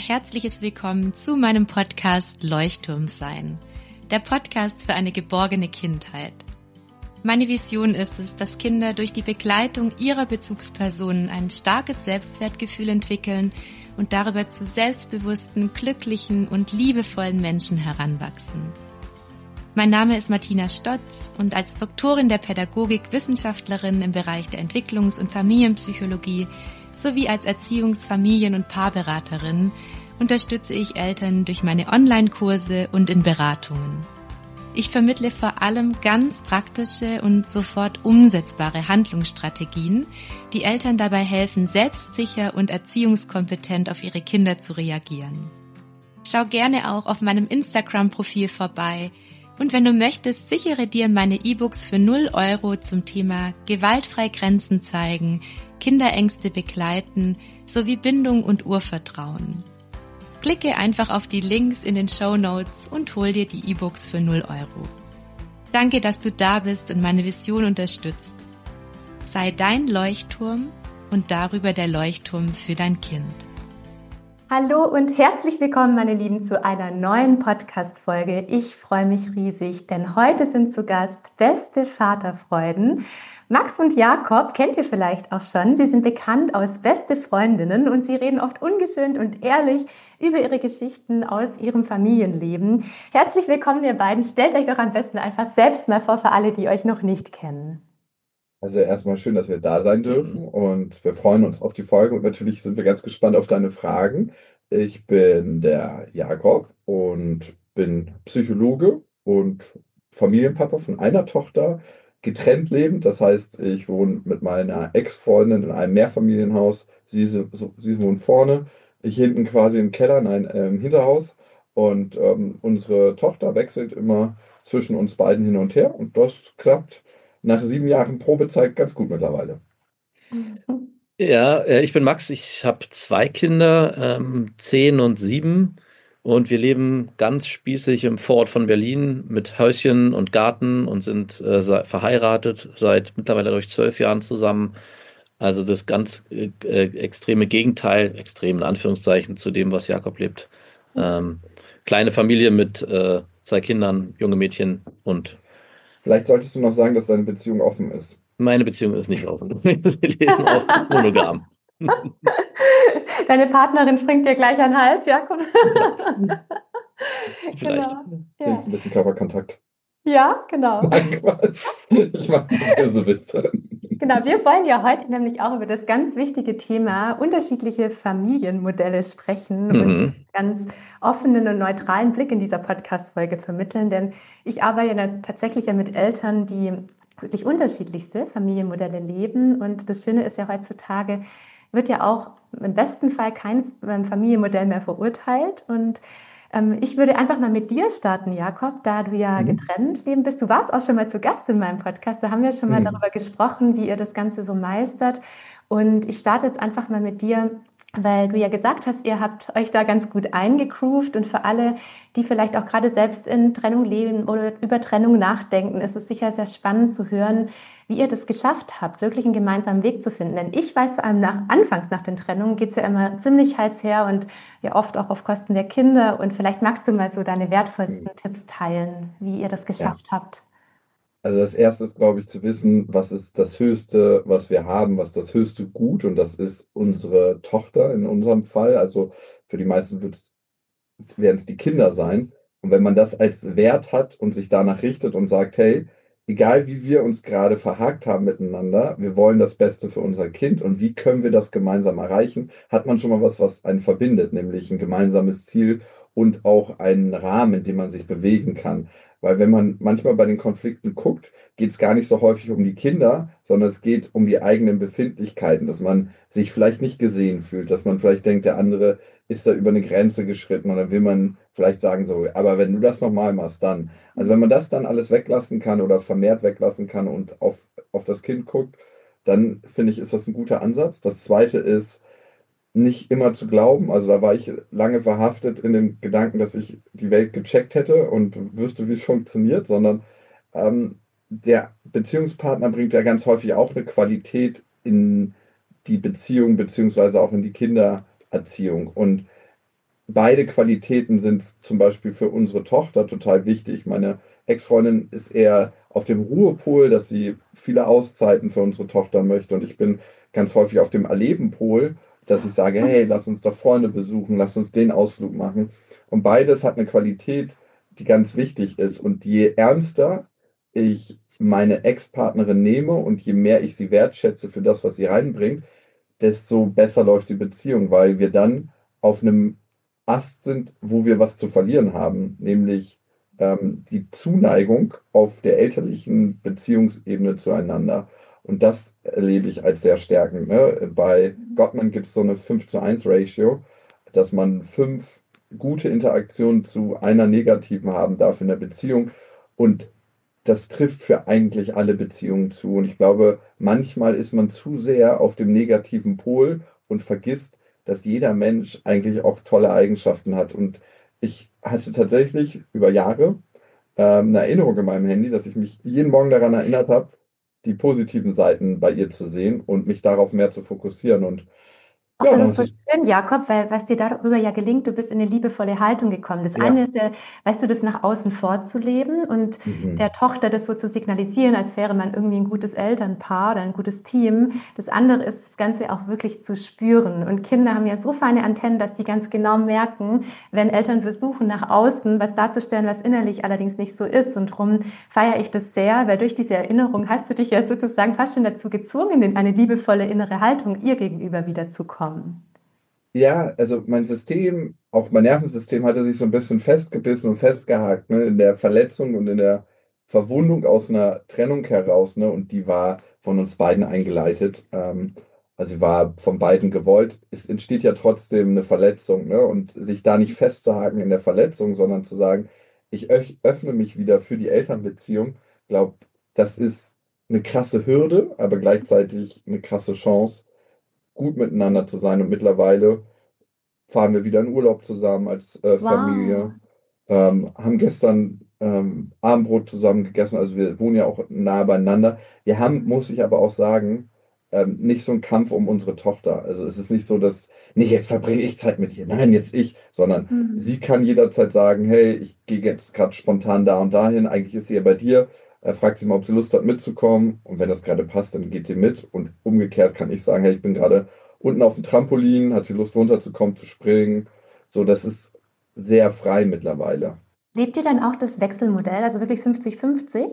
herzliches Willkommen zu meinem Podcast Leuchtturm sein, der Podcast für eine geborgene Kindheit. Meine Vision ist es, dass Kinder durch die Begleitung ihrer Bezugspersonen ein starkes Selbstwertgefühl entwickeln und darüber zu selbstbewussten, glücklichen und liebevollen Menschen heranwachsen. Mein Name ist Martina Stotz und als Doktorin der Pädagogik, Wissenschaftlerin im Bereich der Entwicklungs- und Familienpsychologie sowie als Erziehungs-, Familien- und Paarberaterin unterstütze ich Eltern durch meine Online-Kurse und in Beratungen. Ich vermittle vor allem ganz praktische und sofort umsetzbare Handlungsstrategien, die Eltern dabei helfen, selbstsicher und erziehungskompetent auf ihre Kinder zu reagieren. Schau gerne auch auf meinem Instagram-Profil vorbei und wenn du möchtest, sichere dir meine E-Books für 0 € zum Thema gewaltfrei Grenzen zeigen, Kinderängste begleiten sowie Bindung und Urvertrauen. Klicke einfach auf die Links in den Shownotes und hol dir die E-Books für 0 €. Danke, dass du da bist und meine Vision unterstützt. Sei dein Leuchtturm und darüber der Leuchtturm für dein Kind. Hallo und herzlich willkommen, meine Lieben, zu einer neuen Podcast-Folge. Ich freue mich riesig, denn heute sind zu Gast beste Vaterfreuden. Max und Jakob kennt ihr vielleicht auch schon. Sie sind bekannt als beste Freundinnen und sie reden oft ungeschönt und ehrlich über ihre Geschichten aus ihrem Familienleben. Herzlich willkommen, ihr beiden. Stellt euch doch am besten einfach selbst mal vor für alle, die euch noch nicht kennen. Also erstmal schön, dass wir da sein dürfen und wir freuen uns auf die Folge und natürlich sind wir ganz gespannt auf deine Fragen. Ich bin der Jakob und bin Psychologe und Familienpapa von einer Tochter, getrennt lebend. Das heißt, ich wohne mit meiner Ex-Freundin in einem Mehrfamilienhaus. Sie wohnt vorne, ich hinten quasi im Keller in einem Hinterhaus und unsere Tochter wechselt immer zwischen uns beiden hin und her und das klappt nach 7 Jahren Probezeit ganz gut mittlerweile. Ja, ich bin Max, ich habe 2 Kinder, 10 und 7 und wir leben ganz spießig im Vorort von Berlin mit Häuschen und Garten und sind verheiratet seit mittlerweile durch 12 Jahren zusammen. Also das ganz extreme Gegenteil, extrem in Anführungszeichen, zu dem, was Jakob lebt. Kleine Familie mit 2 Kindern, junge Mädchen und Vielleicht solltest du noch sagen, dass deine Beziehung offen ist. meine Beziehung ist nicht offen. Wir leben auch monogam. Deine Partnerin springt dir gleich an den Hals, Jakob. Vielleicht. Genau. Jetzt ein bisschen Körperkontakt. Ja, genau. Nein, Quatsch. Ich mache böse Witze. Genau, wir wollen ja heute nämlich auch über das ganz wichtige Thema unterschiedliche Familienmodelle sprechen und einen ganz offenen und neutralen Blick in dieser Podcast-Folge vermitteln, denn ich arbeite ja tatsächlich ja mit Eltern, die wirklich unterschiedlichste Familienmodelle leben und das Schöne ist ja heutzutage, wird ja auch im besten Fall kein Familienmodell mehr verurteilt und ich würde einfach mal mit dir starten, Jakob, da du ja getrennt leben bist. Du warst auch schon mal zu Gast in meinem Podcast, da haben wir schon mal darüber gesprochen, wie ihr das Ganze so meistert. Und ich starte jetzt einfach mal mit dir, weil du ja gesagt hast, ihr habt euch da ganz gut eingegroovt und für alle, die vielleicht auch gerade selbst in Trennung leben oder über Trennung nachdenken, ist es sicher sehr spannend zu hören, wie ihr das geschafft habt, wirklich einen gemeinsamen Weg zu finden. Denn ich weiß vor allem anfangs nach den Trennungen geht es ja immer ziemlich heiß her und ja oft auch auf Kosten der Kinder. Und vielleicht magst du mal so deine wertvollsten Tipps teilen, wie ihr das geschafft habt. Also das Erste ist, glaube ich, zu wissen, was ist das Höchste, was wir haben, was ist das höchste Gut und das ist unsere Tochter in unserem Fall. Also für die meisten werden es die Kinder sein. Und wenn man das als Wert hat und sich danach richtet und sagt, hey, egal wie wir uns gerade verhakt haben miteinander, wir wollen das Beste für unser Kind und wie können wir das gemeinsam erreichen, hat man schon mal was einen verbindet, nämlich ein gemeinsames Ziel und auch einen Rahmen, in dem man sich bewegen kann. Weil wenn man manchmal bei den Konflikten guckt, geht es gar nicht so häufig um die Kinder, sondern es geht um die eigenen Befindlichkeiten, dass man sich vielleicht nicht gesehen fühlt, dass man vielleicht denkt, der andere ist da über eine Grenze geschritten und dann will man vielleicht sagen so, aber wenn du das nochmal machst, dann. Also wenn man das dann alles weglassen kann oder vermehrt weglassen kann und auf das Kind guckt, dann finde ich, ist das ein guter Ansatz. Das Zweite ist, nicht immer zu glauben. Also da war ich lange verhaftet in dem Gedanken, dass ich die Welt gecheckt hätte und wüsste, wie es funktioniert, sondern der Beziehungspartner bringt ja ganz häufig auch eine Qualität in die Beziehung beziehungsweise auch in die Kindererziehung. Und beide Qualitäten sind zum Beispiel für unsere Tochter total wichtig. Meine Ex-Freundin ist eher auf dem Ruhepol, dass sie viele Auszeiten für unsere Tochter möchte. Und ich bin ganz häufig auf dem Erlebenpol, dass ich sage, hey, lass uns doch Freunde besuchen, lass uns den Ausflug machen. Und beides hat eine Qualität, die ganz wichtig ist. Und je ernster ich meine Ex-Partnerin nehme und je mehr ich sie wertschätze für das, was sie reinbringt, desto besser läuft die Beziehung, weil wir dann auf einem Ast sind, wo wir was zu verlieren haben, nämlich die Zuneigung auf der elterlichen Beziehungsebene zueinander. Und das erlebe ich als sehr stärkend. Ne? Bei Gottman gibt es so eine 5:1 Ratio, dass man 5 gute Interaktionen zu einer negativen haben darf in der Beziehung. Und das trifft für eigentlich alle Beziehungen zu. Und ich glaube, manchmal ist man zu sehr auf dem negativen Pol und vergisst, dass jeder Mensch eigentlich auch tolle Eigenschaften hat. Und ich hatte tatsächlich über Jahre eine Erinnerung in meinem Handy, dass ich mich jeden Morgen daran erinnert habe, die positiven Seiten bei ihr zu sehen und mich darauf mehr zu fokussieren. Und Ach, ja, das dann ist hat so sich, schön, Jakob, weil was dir darüber ja gelingt, du bist in eine liebevolle Haltung gekommen. Das eine ja, ist ja, weißt du, das nach außen vorzuleben und mhm, der Tochter das so zu signalisieren, als wäre man irgendwie ein gutes Elternpaar oder ein gutes Team. Das andere ist, das Ganze auch wirklich zu spüren. Und Kinder haben ja so feine Antennen, dass die ganz genau merken, wenn Eltern versuchen, nach außen was darzustellen, was innerlich allerdings nicht so ist. Und darum feiere ich das sehr, weil durch diese Erinnerung hast du dich ja sozusagen fast schon dazu gezwungen, in eine liebevolle innere Haltung ihr gegenüber wiederzukommen. ja, also mein System, auch mein Nervensystem hatte sich so ein bisschen festgebissen und festgehakt, ne, in der Verletzung und in der Verwundung aus einer Trennung heraus, ne, und die war von uns beiden eingeleitet. Also sie war von beiden gewollt. Es entsteht ja trotzdem eine Verletzung, ne, und sich da nicht festzuhaken in der Verletzung, sondern zu sagen, ich öffne mich wieder für die Elternbeziehung, glaube, das ist eine krasse Hürde, aber gleichzeitig eine krasse Chance, gut miteinander zu sein. Und mittlerweile fahren wir wieder in Urlaub zusammen als Wow. Familie, haben gestern Abendbrot zusammen gegessen. Also wir wohnen ja auch nah beieinander. Wir haben, muss ich aber auch sagen, nicht so einen Kampf um unsere Tochter. Also es ist nicht so, dass, nee, jetzt verbringe ich Zeit mit ihr, nein, jetzt ich, sondern Mhm. sie kann jederzeit sagen, hey, ich gehe jetzt gerade spontan da und dahin. Eigentlich ist sie ja bei dir. Fragt sie mal, ob sie Lust hat mitzukommen. Und wenn das gerade passt, dann geht sie mit. Und umgekehrt kann ich sagen, hey, ich bin gerade unten auf dem Trampolin, hat sie Lust runterzukommen, zu springen. So, das ist sehr frei mittlerweile. Lebt ihr dann auch das Wechselmodell, also wirklich 50-50?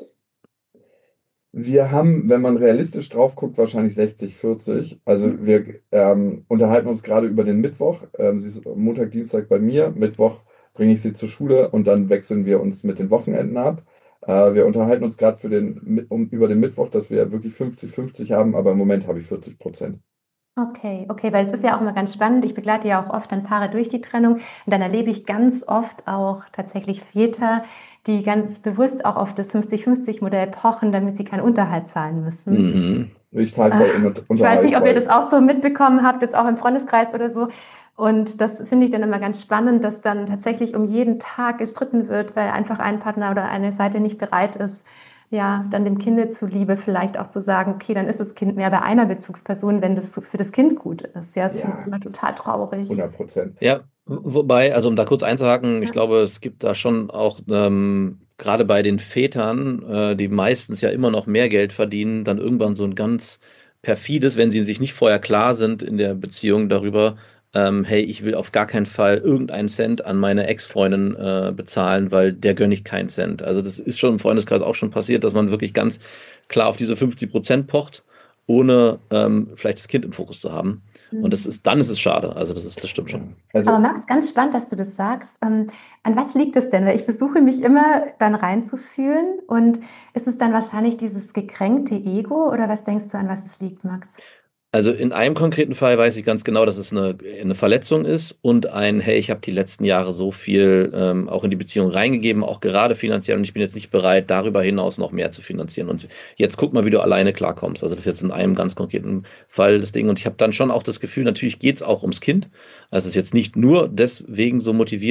Wir haben, wenn man realistisch drauf guckt, wahrscheinlich 60-40. Also wir unterhalten uns gerade über den Mittwoch. Sie ist Montag, Dienstag bei mir. Mittwoch bringe ich sie zur Schule und dann wechseln wir uns mit den Wochenenden ab. Wir unterhalten uns gerade über den Mittwoch, dass wir wirklich 50-50 haben, aber im Moment habe ich 40%. Okay, okay, weil es ist ja auch immer ganz spannend. Ich begleite ja auch oft dann Paare durch die Trennung und dann erlebe ich ganz oft auch tatsächlich Väter, die ganz bewusst auch auf das 50-50-Modell pochen, damit sie keinen Unterhalt zahlen müssen. Mhm. Ich zahle Ah, voll Ich weiß Unterhalt, nicht, ob ihr das weil auch so mitbekommen habt, jetzt auch im Freundeskreis oder so. Und das finde ich dann immer ganz spannend, dass dann tatsächlich um jeden Tag gestritten wird, weil einfach ein Partner oder eine Seite nicht bereit ist, ja, dann dem Kinde zuliebe vielleicht auch zu sagen, okay, dann ist das Kind mehr bei einer Bezugsperson, wenn das für das Kind gut ist. Ja, das finde ich ja, immer total traurig. 100%. Ja, wobei, also um da kurz einzuhaken, ich Ja. glaube, es gibt da schon auch, gerade bei den Vätern, die meistens ja immer noch mehr Geld verdienen, dann irgendwann so ein ganz perfides, wenn sie sich nicht vorher klar sind in der Beziehung darüber, hey, ich will auf gar keinen Fall irgendeinen Cent an meine Ex-Freundin bezahlen, weil der gönne ich keinen Cent. Also das ist schon im Freundeskreis auch schon passiert, dass man wirklich ganz klar auf diese 50% pocht, ohne vielleicht das Kind im Fokus zu haben. Und Mhm. dann ist es schade. Also das stimmt Ja. schon. Aber Also Max, ganz spannend, dass du das sagst. An was liegt es denn? Weil ich versuche mich immer dann reinzufühlen und ist es dann wahrscheinlich dieses gekränkte Ego oder was denkst du, an was es liegt, Max? Also in einem konkreten Fall weiß ich ganz genau, dass es eine Verletzung ist und hey, ich habe die letzten Jahre so viel auch in die Beziehung reingegeben, auch gerade finanziell, und ich bin jetzt nicht bereit, darüber hinaus noch mehr zu finanzieren. Und jetzt guck mal, wie du alleine klarkommst. Also das ist jetzt in einem ganz konkreten Fall das Ding. Und ich habe dann schon auch das Gefühl, natürlich geht es auch ums Kind. Also es ist jetzt nicht nur deswegen so motiviert,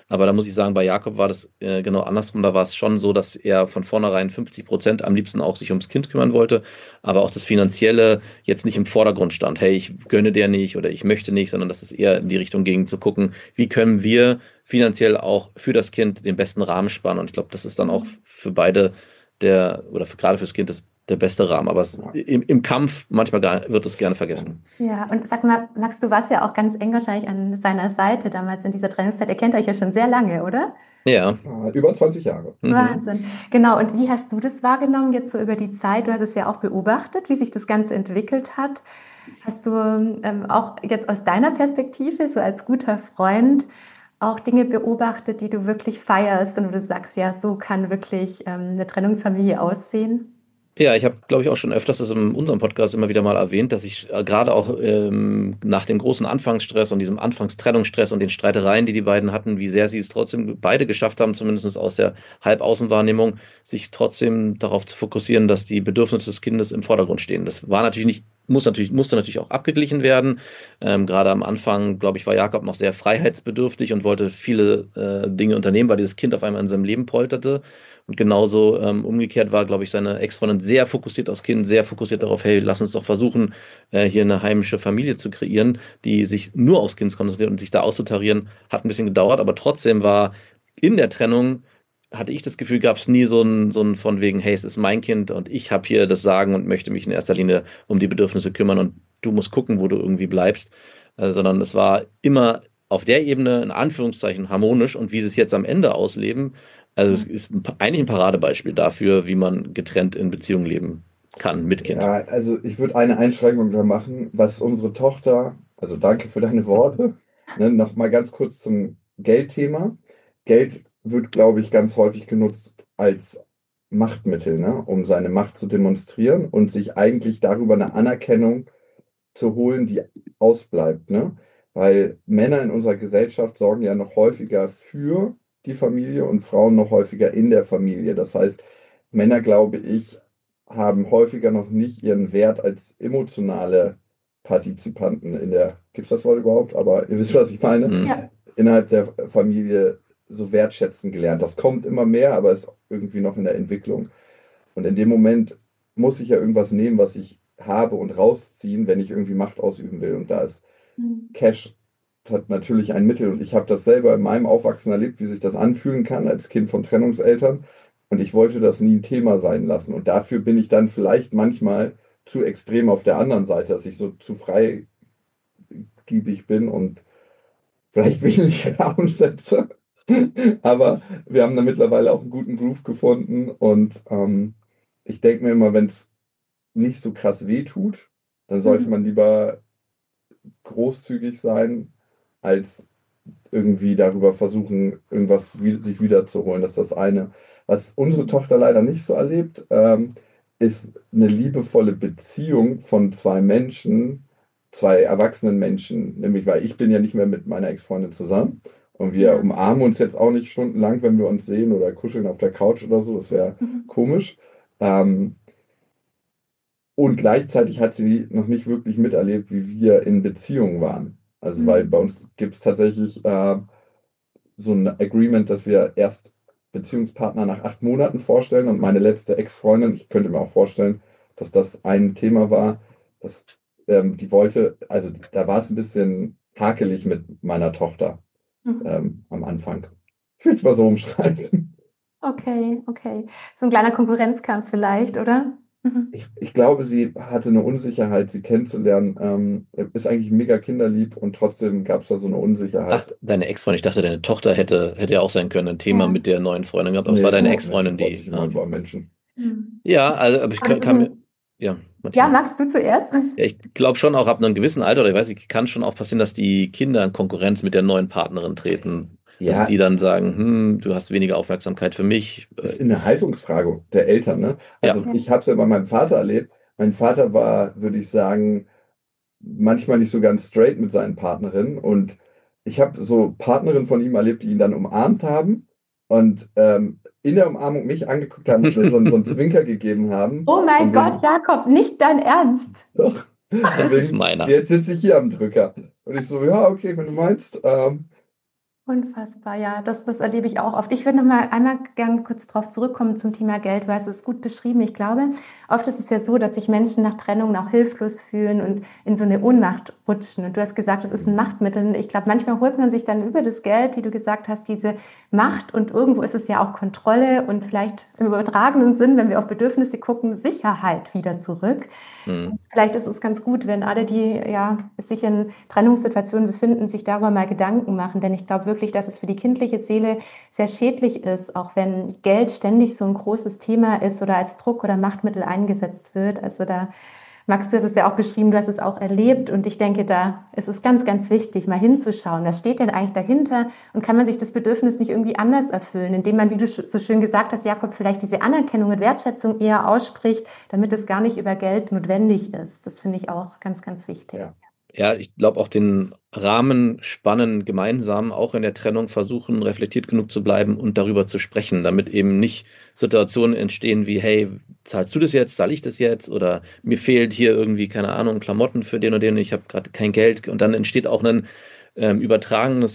Aber da muss ich sagen, bei Jakob war das genau andersrum. Da war es schon so, dass er von vornherein 50% am liebsten auch sich ums Kind kümmern wollte, aber auch das Finanzielle jetzt nicht im Vordergrund stand. Hey, ich gönne dir nicht oder ich möchte nicht, sondern dass es eher in die Richtung ging, zu gucken, wie können wir finanziell auch für das Kind den besten Rahmen spannen. Und ich glaube, das ist dann auch für beide gerade fürs Kind der beste Rahmen. Aber im Kampf manchmal wird es gerne vergessen. Ja, und sag mal, Max, du warst ja auch ganz eng wahrscheinlich an seiner Seite damals in dieser Trennungszeit. Ihr kennt euch ja schon sehr lange, oder? Ja. Über 20 Jahre. Wahnsinn. Genau. Und wie hast du das wahrgenommen jetzt so über die Zeit? Du hast es ja auch beobachtet, wie sich das Ganze entwickelt hat. Hast du auch jetzt aus deiner Perspektive, so als guter Freund, auch Dinge beobachtet, die du wirklich feierst und wo du sagst, ja, so kann wirklich eine Trennungsfamilie aussehen? Ja, ich habe, glaube ich, auch schon öfters das in unserem Podcast immer wieder mal erwähnt, dass ich gerade auch nach dem großen Anfangsstress und diesem Anfangstrennungsstress und den Streitereien, die die beiden hatten, wie sehr sie es trotzdem beide geschafft haben, zumindest aus der Halbaußenwahrnehmung, sich trotzdem darauf zu fokussieren, dass die Bedürfnisse des Kindes im Vordergrund stehen. Das war natürlich nicht, musste natürlich auch abgeglichen werden. Gerade am Anfang, glaube ich, war Jakob noch sehr freiheitsbedürftig und wollte viele Dinge unternehmen, weil dieses Kind auf einmal in seinem Leben polterte. Und genauso umgekehrt war, glaube ich, seine Ex-Freundin sehr fokussiert aufs Kind, sehr fokussiert darauf, hey, lass uns doch versuchen, hier eine heimische Familie zu kreieren, die sich nur aufs Kind konzentriert und sich da auszutarieren, hat ein bisschen gedauert, aber trotzdem war in der Trennung, hatte ich das Gefühl, gab es nie so ein von wegen, hey, es ist mein Kind und ich habe hier das Sagen und möchte mich in erster Linie um die Bedürfnisse kümmern und du musst gucken, wo du irgendwie bleibst, sondern es war immer auf der Ebene, in Anführungszeichen, harmonisch und wie sie es jetzt am Ende ausleben, also es ist eigentlich ein Paradebeispiel dafür, wie man getrennt in Beziehungen leben kann mit Kind. Ja, also ich würde eine Einschränkung da machen, was unsere Tochter, also danke für deine Worte, noch mal ganz kurz zum Geldthema. Geld wird, glaube ich, ganz häufig genutzt als Machtmittel, um seine Macht zu demonstrieren und sich eigentlich darüber eine Anerkennung zu holen, die ausbleibt. Weil Männer in unserer Gesellschaft sorgen ja noch häufiger für die Familie und Frauen noch häufiger in der Familie. Das heißt, Männer, glaube ich, haben häufiger noch nicht ihren Wert als emotionale Partizipanten gibt es das Wort überhaupt? Aber ihr wisst, was ich meine, Ja. innerhalb der Familie so wertschätzen gelernt. Das kommt immer mehr, aber ist irgendwie noch in der Entwicklung. Und in dem Moment muss ich ja irgendwas nehmen, was ich habe und rausziehen, wenn ich irgendwie Macht ausüben will. Und da ist Cash hat natürlich ein Mittel. Und ich habe das selber in meinem Aufwachsen erlebt, wie sich das anfühlen kann als Kind von Trennungseltern. Und ich wollte das nie ein Thema sein lassen. Und dafür bin ich dann vielleicht manchmal zu extrem auf der anderen Seite, dass ich so zu freigiebig bin und vielleicht wenig Raum setze. Aber wir haben da mittlerweile auch einen guten Groove gefunden. Und ich denke mir immer, wenn es nicht so krass wehtut, dann sollte man lieber großzügig sein, als irgendwie darüber versuchen, irgendwas sich wiederzuholen. Das ist das eine. Was unsere Tochter leider nicht so erlebt, ist eine liebevolle Beziehung von zwei erwachsenen Menschen. Nämlich, weil ich bin ja nicht mehr mit meiner Ex-Freundin zusammen und wir umarmen uns jetzt auch nicht stundenlang, wenn wir uns sehen oder kuscheln auf der Couch oder so. Das wäre komisch. Und gleichzeitig hat sie noch nicht wirklich miterlebt, wie wir in Beziehungen waren. Also, weil bei uns gibt es tatsächlich so ein Agreement, dass wir erst Beziehungspartner nach 8 Monaten vorstellen. Und meine letzte Ex-Freundin, ich könnte mir auch vorstellen, dass das ein Thema war, dass die wollte, also da war es ein bisschen hakelig mit meiner Tochter am Anfang. Ich will es mal so umschreiben. Okay. So ein kleiner Konkurrenzkampf vielleicht, oder? Ich glaube, sie hatte eine Unsicherheit, sie kennenzulernen. Ist eigentlich mega kinderlieb und trotzdem gab es da so eine Unsicherheit. Ach, deine Ex-Freundin, ich dachte, deine Tochter hätte ja auch sein können, ein Thema mit der neuen Freundin gehabt, aber es war deine Ex-Freundin, die. War Menschen. Ja, also aber ich kann mir. Ja, Max, du zuerst? Ja, ich glaube schon auch ab einem gewissen Alter, oder ich weiß nicht, kann schon auch passieren, dass die Kinder in Konkurrenz mit der neuen Partnerin treten. Ja. Dass die dann sagen, du hast weniger Aufmerksamkeit für mich. Das ist eine Haltungsfrage der Eltern, Also ich habe es ja bei meinem Vater erlebt. Mein Vater war, würde ich sagen, manchmal nicht so ganz straight mit seinen Partnerinnen. Und ich habe so Partnerinnen von ihm erlebt, die ihn dann umarmt haben und in der Umarmung mich angeguckt haben und mir so einen Zwinker gegeben haben. Oh mein Gott, Jakob, nicht dein Ernst. Doch. Das ist meiner. Jetzt sitze ich hier am Drücker. Und ich so, ja, okay, wenn du meinst. Unfassbar, ja, das erlebe ich auch oft. Ich würde noch mal einmal gern kurz drauf zurückkommen zum Thema Geld. Du hast es gut beschrieben. Ich glaube, oft ist es ja so, dass sich Menschen nach Trennung auch hilflos fühlen und in so eine Ohnmacht rutschen. Und du hast gesagt, es ist ein Machtmittel. Ich glaube, manchmal holt man sich dann über das Geld, wie du gesagt hast, diese Macht. Und irgendwo ist es ja auch Kontrolle und vielleicht im übertragenen Sinn, wenn wir auf Bedürfnisse gucken, Sicherheit wieder zurück. Mhm. Vielleicht ist es ganz gut, wenn alle, die ja sich in Trennungssituationen befinden, sich darüber mal Gedanken machen. Denn ich glaube wirklich, dass es für die kindliche Seele sehr schädlich ist, auch wenn Geld ständig so ein großes Thema ist oder als Druck oder Machtmittel eingesetzt wird. Also da, Max, du hast es ja auch beschrieben, du hast es auch erlebt. Und ich denke, da ist es ganz, ganz wichtig, mal hinzuschauen. Was steht denn eigentlich dahinter? Und kann man sich das Bedürfnis nicht irgendwie anders erfüllen, indem man, wie du so schön gesagt hast, Jakob, vielleicht diese Anerkennung und Wertschätzung eher ausspricht, damit es gar nicht über Geld notwendig ist. Das finde ich auch ganz, ganz wichtig. Ja. Ja, ich glaube auch den Rahmen spannen, gemeinsam auch in der Trennung versuchen, reflektiert genug zu bleiben und darüber zu sprechen, damit eben nicht Situationen entstehen wie, hey, zahlst du das jetzt, zahle ich das jetzt oder mir fehlt hier irgendwie, keine Ahnung, Klamotten für den oder den, ich habe gerade kein Geld und dann entsteht auch ein übertragener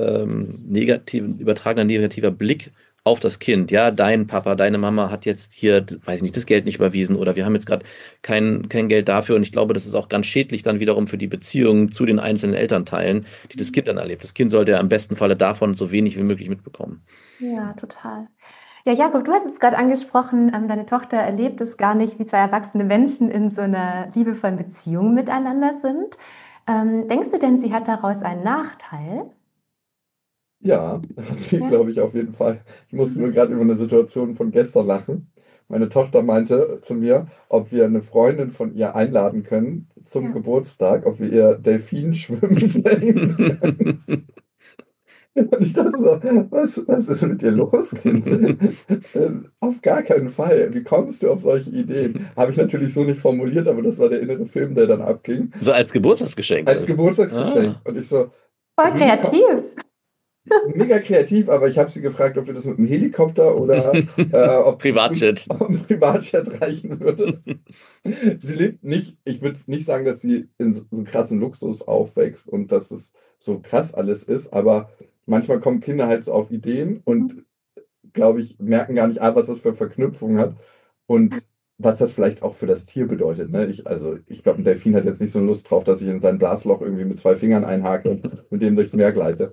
negativer Blick auf das Kind. Ja, dein Papa, deine Mama hat jetzt hier, weiß nicht, das Geld nicht überwiesen oder wir haben jetzt gerade kein Geld dafür. Und ich glaube, das ist auch ganz schädlich dann wiederum für die Beziehungen zu den einzelnen Elternteilen, die das Kind dann erlebt. Das Kind sollte ja im besten Falle davon so wenig wie möglich mitbekommen. Ja, total. Ja, Jakob, du hast jetzt gerade angesprochen, deine Tochter erlebt es gar nicht, wie zwei erwachsene Menschen in so einer liebevollen Beziehung miteinander sind. Denkst du denn, sie hat daraus einen Nachteil? Ja, hat sie, Ja. glaube ich, auf jeden Fall. Ich musste nur gerade über eine Situation von gestern lachen. Meine Tochter meinte zu mir, ob wir eine Freundin von ihr einladen können zum Ja. Geburtstag, ob wir ihr Delfin schwimmen sehen können. Und ich dachte so, was ist mit dir los, Kind? Auf gar keinen Fall. Wie kommst du auf solche Ideen? Habe ich natürlich so nicht formuliert, aber das war der innere Film, der dann abging. So als Geburtstagsgeschenk. Als Geburtstagsgeschenk. Und ich so, Voll kreativ. mega kreativ, aber ich habe sie gefragt, ob wir das mit einem Helikopter oder ob Privatjet. ein Privatjet reichen würde. Sie lebt nicht, ich würde nicht sagen, dass sie in so krassen Luxus aufwächst und dass es so krass alles ist, aber manchmal kommen Kinder halt so auf Ideen und, glaube ich, merken gar nicht, was das für Verknüpfungen hat und was das vielleicht auch für das Tier bedeutet. Ne? Ich glaube, ein Delfin hat jetzt nicht so Lust drauf, dass ich in sein Blasloch irgendwie mit 2 Fingern einhake und mit dem durchs Meer gleite.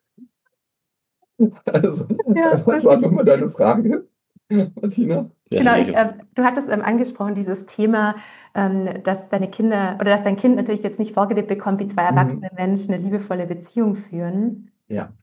Also, Ja, was war nochmal deine Frage, Martina? Genau, du hattest angesprochen, dieses Thema, dass deine Kinder oder dass dein Kind natürlich jetzt nicht vorgelebt bekommt, wie zwei erwachsene Menschen eine liebevolle Beziehung führen. Ja.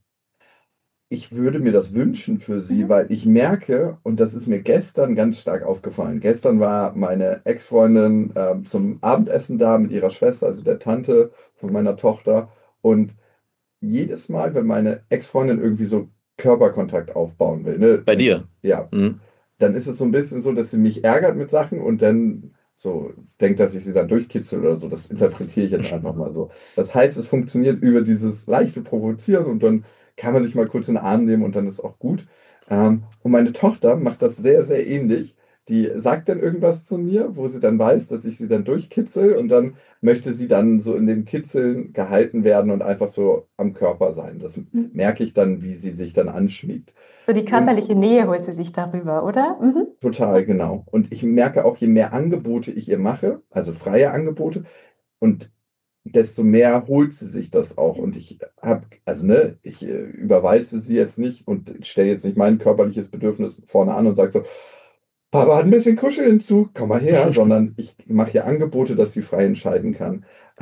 Ich würde mir das wünschen für sie, weil ich merke, und das ist mir gestern ganz stark aufgefallen. Gestern war meine Ex-Freundin zum Abendessen da mit ihrer Schwester, also der Tante von meiner Tochter. Und jedes Mal, wenn meine Ex-Freundin irgendwie so Körperkontakt aufbauen will, ne? Bei dir? Ja. Mhm. Dann ist es so ein bisschen so, dass sie mich ärgert mit Sachen und dann so denkt, dass ich sie dann durchkitzel oder so. Das interpretiere ich jetzt einfach mal so. Das heißt, es funktioniert über dieses leichte Provozieren und dann kann man sich mal kurz in den Arm nehmen und dann ist auch gut. Und meine Tochter macht das sehr, sehr ähnlich. Die sagt dann irgendwas zu mir, wo sie dann weiß, dass ich sie dann durchkitzel und dann möchte sie dann so in den Kitzeln gehalten werden und einfach so am Körper sein. Das merke ich dann, wie sie sich dann anschmiegt. So die körperliche Nähe holt sie sich darüber, oder? Mhm. Total, genau. Und ich merke auch, je mehr Angebote ich ihr mache, also freie Angebote, und desto mehr holt sie sich das auch. Und ich habe, also ne, ich überwalze sie jetzt nicht und stelle jetzt nicht mein körperliches Bedürfnis vorne an und sage so, Papa hat ein bisschen Kuscheln hinzu, komm mal her, sondern ich mache ihr Angebote, dass sie frei entscheiden kann.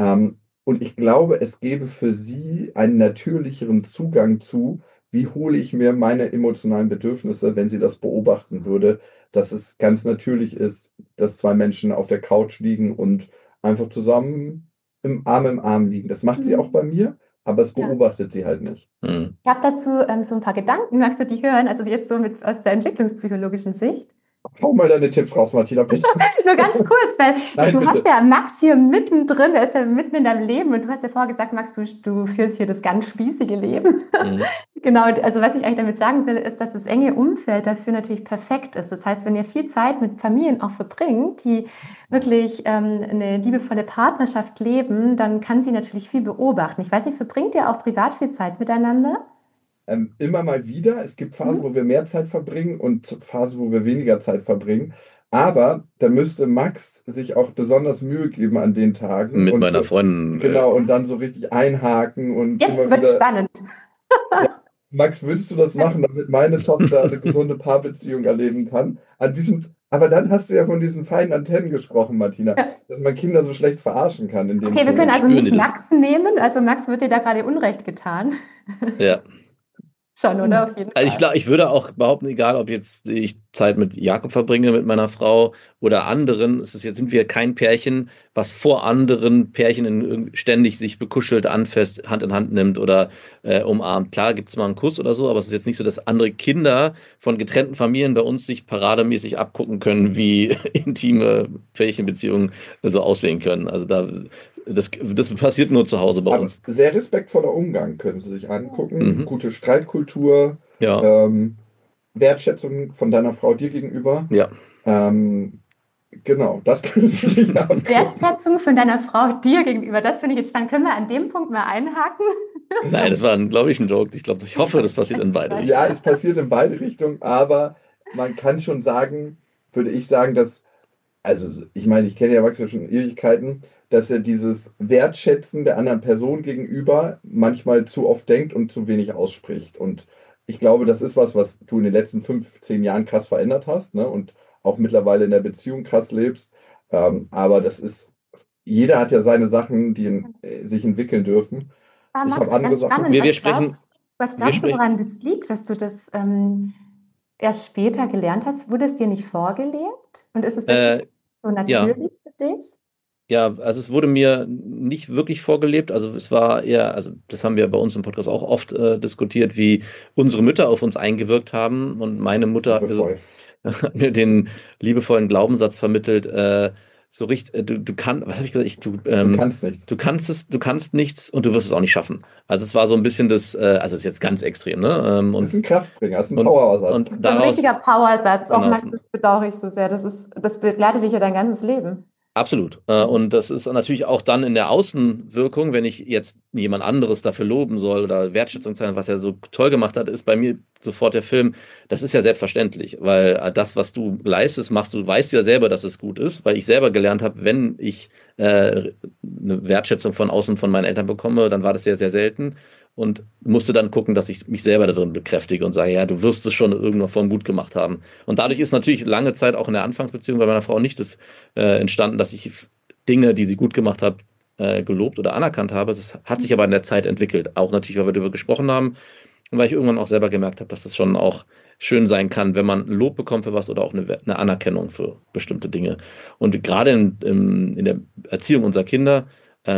Und ich glaube, es gäbe für sie einen natürlicheren Zugang zu, wie hole ich mir meine emotionalen Bedürfnisse, wenn sie das beobachten würde, dass es ganz natürlich ist, dass 2 Menschen auf der Couch liegen und einfach zusammen im Arm liegen. Das macht sie auch bei mir, aber es Ja. beobachtet sie halt nicht. Mhm. Ich habe dazu so ein paar Gedanken, magst du die hören? Also jetzt so aus der entwicklungspsychologischen Sicht. Hau mal deine Tipps raus, Martina, bitte. Nur ganz kurz, weil Nein, du bitte. hast ja Max hier mittendrin, er ist ja mitten in deinem Leben und du hast ja vorher gesagt, Max, du führst hier das ganz spießige Leben. Mhm. Genau, also was ich eigentlich damit sagen will, ist, dass das enge Umfeld dafür natürlich perfekt ist. Das heißt, wenn ihr viel Zeit mit Familien auch verbringt, die wirklich eine liebevolle Partnerschaft leben, dann kann sie natürlich viel beobachten. Ich weiß nicht, verbringt ihr auch privat viel Zeit miteinander? Immer mal wieder. Es gibt Phasen, wo wir mehr Zeit verbringen und Phasen, wo wir weniger Zeit verbringen. Aber da müsste Max sich auch besonders Mühe geben an den Tagen. Mit und meiner so, Freundin. Genau, und dann so richtig einhaken und Jetzt immer wird wieder. spannend. Ja, Max, würdest du das machen, damit meine Tochter eine gesunde Paarbeziehung erleben kann? Aber dann hast du ja von diesen feinen Antennen gesprochen, Martina, Ja. dass man Kinder so schlecht verarschen kann. Okay, wir können also nicht Max nehmen. Also Max wird dir da gerade Unrecht getan. Ja. Schon, oder? Auf jeden Fall. Also ich würde auch behaupten, egal ob jetzt ich Zeit mit Jakob verbringe, mit meiner Frau oder anderen, sind wir kein Pärchen, was vor anderen Pärchen ständig sich bekuschelt, anfasst, Hand in Hand nimmt oder umarmt. Klar gibt es mal einen Kuss oder so, aber es ist jetzt nicht so, dass andere Kinder von getrennten Familien bei uns sich parademäßig abgucken können, wie intime Pärchenbeziehungen so aussehen können. Also das passiert nur zu Hause bei uns. Sehr respektvoller Umgang können Sie sich angucken. Gute Streitkultur, ja. Wertschätzung von deiner Frau dir gegenüber. Ja. Genau, das können Sie sich angucken. Wertschätzung von deiner Frau dir gegenüber, das finde ich jetzt spannend. Können wir an dem Punkt mal einhaken? Nein, das war, glaube ich, ein Joke. Ich hoffe, das passiert in beide Richtungen. Ja, es passiert in beide Richtungen, aber man kann schon sagen, würde ich sagen, dass, also ich meine, ich kenne ja Max ja schon Ewigkeiten, dass er dieses Wertschätzen der anderen Person gegenüber manchmal zu oft denkt und zu wenig ausspricht. Und ich glaube, das ist was du in den letzten 15 Jahren krass verändert hast, ne? Und auch mittlerweile in der Beziehung krass lebst. Aber jeder hat ja seine Sachen, die sich entwickeln dürfen. Ich habe andere Sachen. Was glaubst du, woran das liegt, dass du das erst später gelernt hast? Wurde es dir nicht vorgelebt? Und ist es so natürlich für dich? Ja, also es wurde mir nicht wirklich vorgelebt. Also es war eher, also das haben wir bei uns im Podcast auch oft diskutiert, wie unsere Mütter auf uns eingewirkt haben. Und meine Mutter hat mir den liebevollen Glaubenssatz vermittelt, so richtig, du kannst, was habe ich gesagt? Du kannst nichts. Du kannst nichts und du wirst es auch nicht schaffen. Also es war so ein bisschen also es ist jetzt ganz extrem, ne? Das ist ein Kraftbringer, das ist ein Powersatz. So ein richtiger Powersatz. Auch Max, das bedauere ich so sehr. Das begleitet dich ja dein ganzes Leben. Absolut. Und das ist natürlich auch dann in der Außenwirkung, wenn ich jetzt jemand anderes dafür loben soll oder Wertschätzung zeigen, was er so toll gemacht hat, ist bei mir sofort der Film, das ist ja selbstverständlich, weil das, was du leistest, weißt du ja selber, dass es gut ist, weil ich selber gelernt habe, wenn ich eine Wertschätzung von außen von meinen Eltern bekomme, dann war das sehr, sehr selten. Und musste dann gucken, dass ich mich selber darin bekräftige und sage, ja, du wirst es schon in irgendeiner Form gut gemacht haben. Und dadurch ist natürlich lange Zeit auch in der Anfangsbeziehung bei meiner Frau nicht entstanden, dass ich Dinge, die sie gut gemacht hat, gelobt oder anerkannt habe. Das hat sich aber in der Zeit entwickelt. Auch natürlich, weil wir darüber gesprochen haben und weil ich irgendwann auch selber gemerkt habe, dass das schon auch schön sein kann, wenn man Lob bekommt für was oder auch eine Anerkennung für bestimmte Dinge. Und gerade in der Erziehung unserer Kinder,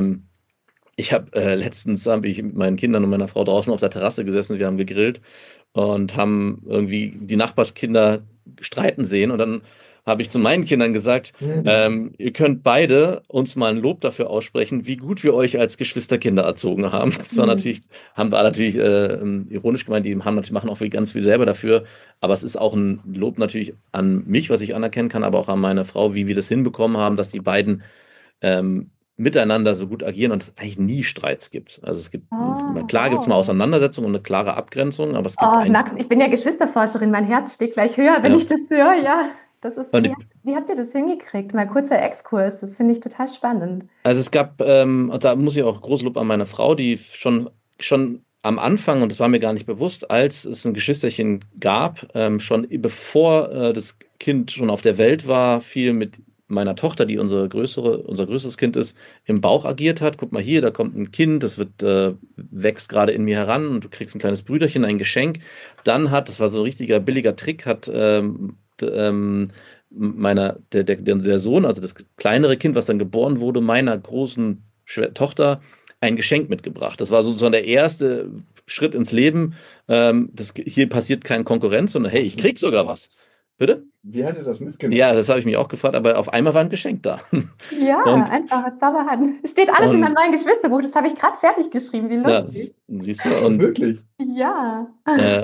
letztens habe ich mit meinen Kindern und meiner Frau draußen auf der Terrasse gesessen, wir haben gegrillt und haben irgendwie die Nachbarskinder streiten sehen und dann habe ich zu meinen Kindern gesagt, ihr könnt beide uns mal ein Lob dafür aussprechen, wie gut wir euch als Geschwisterkinder erzogen haben. Das war natürlich ironisch gemeint, machen auch ganz viel selber dafür, aber es ist auch ein Lob natürlich an mich, was ich anerkennen kann, aber auch an meine Frau, wie wir das hinbekommen haben, dass die beiden miteinander so gut agieren und es eigentlich nie Streits gibt. Also es gibt, klar gibt es mal Auseinandersetzungen und eine klare Abgrenzung, aber es gibt Max, ich bin ja Geschwisterforscherin, mein Herz schlägt gleich höher, wenn ich das höre, ja. Das ist, wie habt ihr das hingekriegt? Mal kurzer Exkurs, das finde ich total spannend. Also es gab, da muss ich auch Großlob an meine Frau, die schon am Anfang, und das war mir gar nicht bewusst, als es ein Geschwisterchen gab, schon bevor das Kind schon auf der Welt war, viel mit meiner Tochter, die unser größeres Kind ist, im Bauch agiert hat. Guck mal hier, da kommt ein Kind, das wächst gerade in mir heran und du kriegst ein kleines Brüderchen, ein Geschenk. Dann das war so ein richtiger billiger Trick, hat der Sohn, also das kleinere Kind, was dann geboren wurde, meiner großen Tochter ein Geschenk mitgebracht. Das war sozusagen der erste Schritt ins Leben. Hier passiert keine Konkurrenz, sondern hey, ich krieg sogar was. Bitte? Wie hat er das mitgenommen? Ja, das habe ich mich auch gefragt, aber auf einmal war ein Geschenk da. Ja, einfach aus Zauberhand. Steht alles in meinem neuen Geschwisterbuch, das habe ich gerade fertig geschrieben, wie lustig. Ja, siehst du? Und, ja.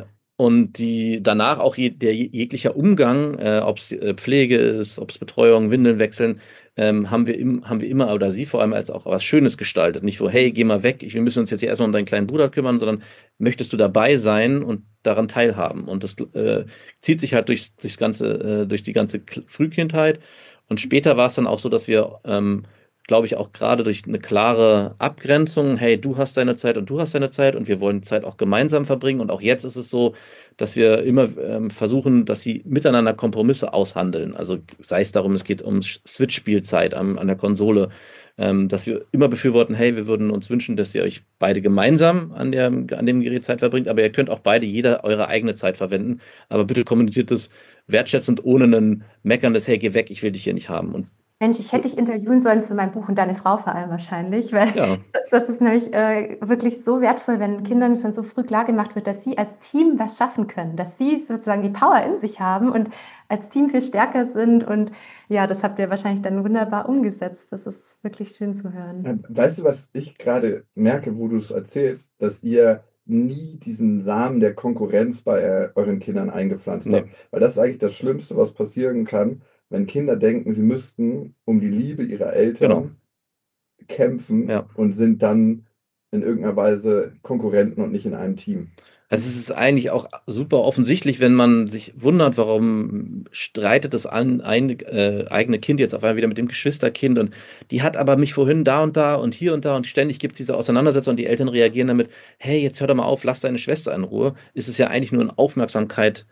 Und danach auch jeglicher Umgang, ob es Pflege ist, ob es Betreuung, Windeln wechseln, haben wir immer, oder sie vor allem, als auch was Schönes gestaltet. Nicht so, hey, geh mal weg, wir müssen uns jetzt hier erstmal um deinen kleinen Bruder kümmern, sondern möchtest du dabei sein und daran teilhaben? Und das zieht sich halt durch die ganze Frühkindheit. Und später war es dann auch so, dass wir glaube ich, auch gerade durch eine klare Abgrenzung, hey, du hast deine Zeit und du hast deine Zeit und wir wollen Zeit auch gemeinsam verbringen. Und auch jetzt ist es so, dass wir immer versuchen, dass sie miteinander Kompromisse aushandeln. Also sei es darum, es geht um Switch-Spielzeit an der Konsole, dass wir immer befürworten, hey, wir würden uns wünschen, dass ihr euch beide gemeinsam an dem Gerät Zeit verbringt, aber ihr könnt auch beide jeder eure eigene Zeit verwenden. Aber bitte kommuniziert das wertschätzend, ohne ein meckerndes, hey, geh weg, ich will dich hier nicht haben. Und Mensch, ich hätte dich interviewen sollen für mein Buch und deine Frau vor allem wahrscheinlich, weil ja. das ist nämlich wirklich so wertvoll, wenn Kindern schon so früh klar gemacht wird, dass sie als Team was schaffen können, dass sie sozusagen die Power in sich haben und als Team viel stärker sind. Und ja, das habt ihr wahrscheinlich dann wunderbar umgesetzt. Das ist wirklich schön zu hören. Weißt du, was ich gerade merke, wo du es erzählst, dass ihr nie diesen Samen der Konkurrenz bei euren Kindern eingepflanzt habt? Weil das ist eigentlich das Schlimmste, was passieren kann, wenn Kinder denken, sie müssten um die Liebe ihrer Eltern kämpfen und sind dann in irgendeiner Weise Konkurrenten und nicht in einem Team. Also es ist eigentlich auch super offensichtlich, wenn man sich wundert, warum streitet das eigene Kind jetzt auf einmal wieder mit dem Geschwisterkind und die hat aber mich vorhin da und hier und ständig gibt es diese Auseinandersetzung und die Eltern reagieren damit, hey, jetzt hör doch mal auf, lass deine Schwester in Ruhe. Ist es ja eigentlich nur eine Aufmerksamkeit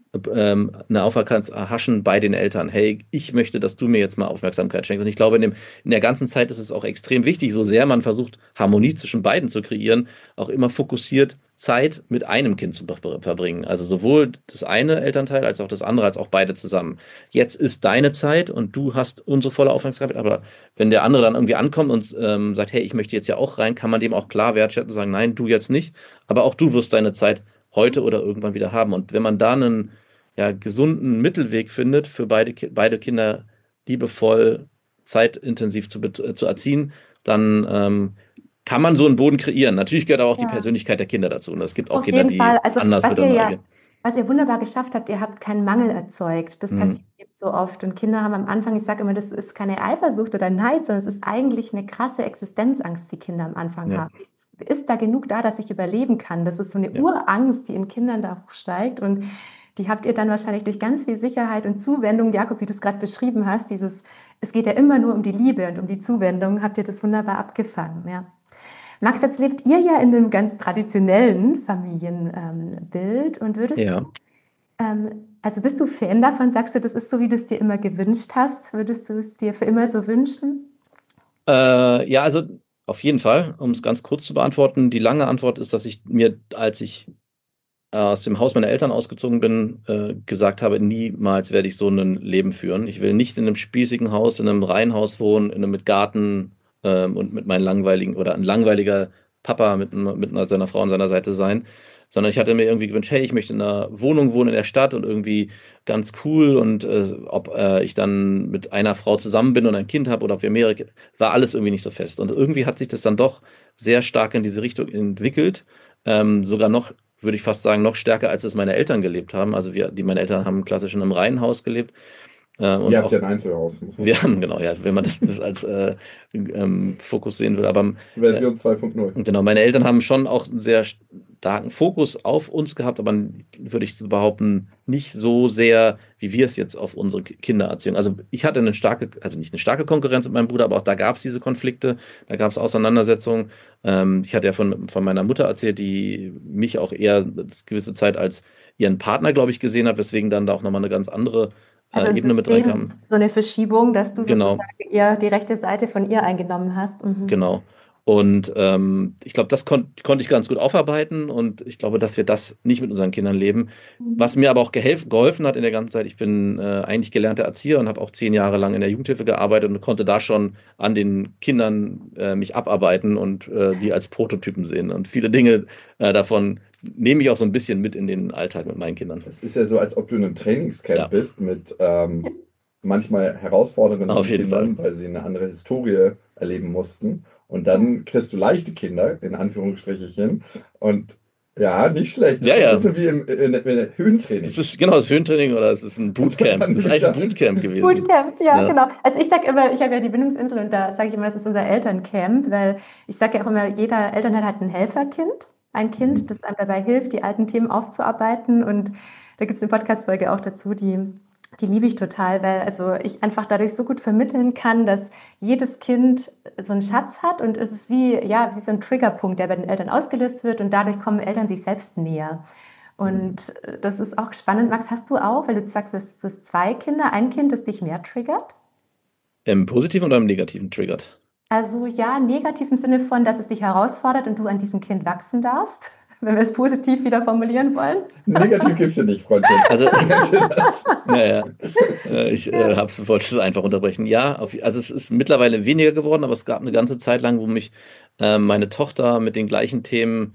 erhaschen bei den Eltern. Hey, ich möchte, dass du mir jetzt mal Aufmerksamkeit schenkst. Und ich glaube, in der ganzen Zeit ist es auch extrem wichtig, so sehr man versucht, Harmonie zwischen beiden zu kreieren, auch immer fokussiert Zeit mit einem Kind zu verbringen. Also sowohl das eine Elternteil als auch das andere, als auch beide zusammen. Jetzt ist deine Zeit und du hast unsere volle Aufmerksamkeit, aber wenn der andere dann irgendwie ankommt und sagt, hey, ich möchte jetzt ja auch rein, kann man dem auch klar wertschätzen und sagen, nein, du jetzt nicht, aber auch du wirst deine Zeit heute oder irgendwann wieder haben. Und wenn man da einen gesunden Mittelweg findet, für beide Kinder liebevoll, zeitintensiv zu erziehen, dann kann man so einen Boden kreieren. Natürlich gehört aber auch die Persönlichkeit der Kinder dazu. Und es gibt auch Kinder, die anders miteinander. Was ihr wunderbar geschafft habt, ihr habt keinen Mangel erzeugt. Das passiert so oft. Und Kinder haben am Anfang, ich sage immer, das ist keine Eifersucht oder Neid, sondern es ist eigentlich eine krasse Existenzangst, die Kinder am Anfang haben. Ist da genug da, dass ich überleben kann? Das ist so eine Urangst, die in Kindern da hochsteigt. Und die habt ihr dann wahrscheinlich durch ganz viel Sicherheit und Zuwendung, Jakob, wie du es gerade beschrieben hast, es geht ja immer nur um die Liebe und um die Zuwendung, habt ihr das wunderbar abgefangen. Ja. Max, jetzt lebt ihr ja in einem ganz traditionellen Familienbild und würdest du, also bist du Fan davon? Sagst du, das ist so, wie du es dir immer gewünscht hast? Würdest du es dir für immer so wünschen? Ja, also auf jeden Fall, um es ganz kurz zu beantworten. Die lange Antwort ist, dass ich mir, als ich aus dem Haus meiner Eltern ausgezogen bin, gesagt habe, niemals werde ich so ein Leben führen. Ich will nicht in einem spießigen Haus, in einem Reihenhaus wohnen, mit Garten und mit meinen ein langweiliger Papa mit seiner Frau an seiner Seite sein, sondern ich hatte mir irgendwie gewünscht, hey, ich möchte in einer Wohnung wohnen in der Stadt und irgendwie ganz cool und ob ich dann mit einer Frau zusammen bin und ein Kind habe oder ob wir mehrere, war alles irgendwie nicht so fest. Und irgendwie hat sich das dann doch sehr stark in diese Richtung entwickelt, sogar noch, würde ich fast sagen, noch stärker, als es meine Eltern gelebt haben. Also meine Eltern haben klassisch in einem Reihenhaus gelebt. Und ihr habt ja ein Einzelhaus. Wir haben, genau, ja, wenn man das als Fokus sehen will. Aber Version 2.0. Genau, meine Eltern haben schon auch einen sehr starken Fokus auf uns gehabt, aber würde ich behaupten, nicht so sehr, wie wir es jetzt auf unsere Kinder erziehen. Also ich hatte nicht eine starke Konkurrenz mit meinem Bruder, aber auch da gab es diese Konflikte, da gab es Auseinandersetzungen. Ich hatte ja von meiner Mutter erzählt, die mich auch eher eine gewisse Zeit als ihren Partner, glaube ich, gesehen hat, weswegen dann da auch nochmal eine ganz andere Ebene mit reinkam. So eine Verschiebung, dass du sozusagen eher die rechte Seite von ihr eingenommen hast. Genau. Und ich glaube, das konnte ich ganz gut aufarbeiten und ich glaube, dass wir das nicht mit unseren Kindern leben. Was mir aber auch geholfen hat in der ganzen Zeit, ich bin eigentlich gelernter Erzieher und habe auch 10 Jahre lang in der Jugendhilfe gearbeitet und konnte da schon an den Kindern mich abarbeiten und die als Prototypen sehen. Und viele Dinge davon nehme ich auch so ein bisschen mit in den Alltag mit meinen Kindern. Es ist ja so, als ob du in einem Trainingscamp bist mit manchmal herausfordernden Kindern, weil sie eine andere Historie erleben mussten. Und dann kriegst du leichte Kinder, in Anführungsstrichen, und Ja, nicht schlecht. Das Ja, ist ja. ein bisschen wie im Höhentraining. Es ist genau das Höhentraining oder es ist ein Bootcamp. Es ist eigentlich ein Bootcamp gewesen. Bootcamp, ja, genau. Also ich sage immer, ich habe ja die Bindungsinsel und da sage ich immer, es ist unser Elterncamp, weil ich sage ja auch immer, jeder Elternteil hat ein Helferkind, ein Kind, das einem dabei hilft, die alten Themen aufzuarbeiten. Und da gibt es eine Podcast-Folge auch dazu, die liebe ich total, weil also ich einfach dadurch so gut vermitteln kann, dass jedes Kind so einen Schatz hat und es ist wie so ein Triggerpunkt, der bei den Eltern ausgelöst wird und dadurch kommen Eltern sich selbst näher. Und das ist auch spannend. Max, hast du auch, weil du sagst, es ist zwei Kinder, ein Kind, das dich mehr triggert? Im Positiven oder im Negativen triggert? Also ja, negativ im Sinne von, dass es dich herausfordert und du an diesem Kind wachsen darfst, wenn wir es positiv wieder formulieren wollen. Negativ gibt es ja nicht, Freundchen. Also, naja, wollte es einfach unterbrechen. Ja, also es ist mittlerweile weniger geworden, aber es gab eine ganze Zeit lang, wo mich meine Tochter mit den gleichen Themen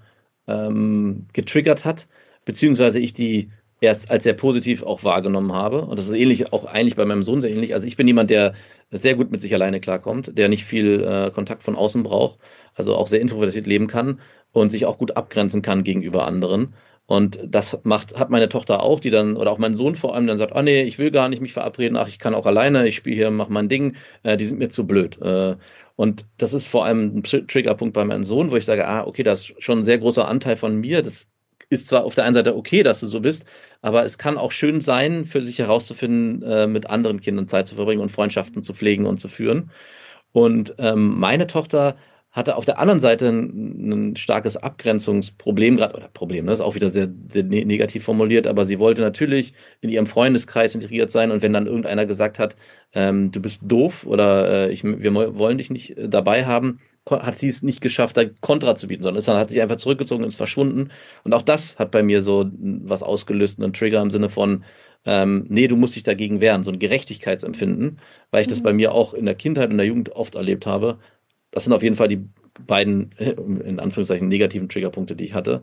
getriggert hat, beziehungsweise ich die erst als sehr positiv auch wahrgenommen habe. Und das ist ähnlich, auch eigentlich bei meinem Sohn sehr ähnlich. Also ich bin jemand, der sehr gut mit sich alleine klarkommt, der nicht viel Kontakt von außen braucht, also auch sehr introvertiert leben kann und sich auch gut abgrenzen kann gegenüber anderen. Und das hat meine Tochter auch, die dann, oder auch mein Sohn vor allem, dann sagt, ah nee, ich will gar nicht mich verabreden, ach, ich kann auch alleine, ich spiele hier, mach mein Ding, die sind mir zu blöd. Und das ist vor allem ein Triggerpunkt bei meinem Sohn, wo ich sage, okay, das ist schon ein sehr großer Anteil von mir, das ist zwar auf der einen Seite okay, dass du so bist, aber es kann auch schön sein, für sich herauszufinden, mit anderen Kindern Zeit zu verbringen und Freundschaften zu pflegen und zu führen. Und meine Tochter hatte auf der anderen Seite ein starkes Abgrenzungsproblem, gerade, oder Problem, das ist auch wieder sehr, sehr negativ formuliert, aber sie wollte natürlich in ihrem Freundeskreis integriert sein und wenn dann irgendeiner gesagt hat, du bist doof oder wir wollen dich nicht dabei haben, hat sie es nicht geschafft, da Kontra zu bieten, sondern hat sich einfach zurückgezogen und ist verschwunden. Und auch das hat bei mir so was ausgelöst, einen Trigger im Sinne von, nee, du musst dich dagegen wehren, so ein Gerechtigkeitsempfinden, weil ich das bei mir auch in der Kindheit und der Jugend oft erlebt habe. Das sind auf jeden Fall die beiden, in Anführungszeichen, negativen Triggerpunkte, die ich hatte.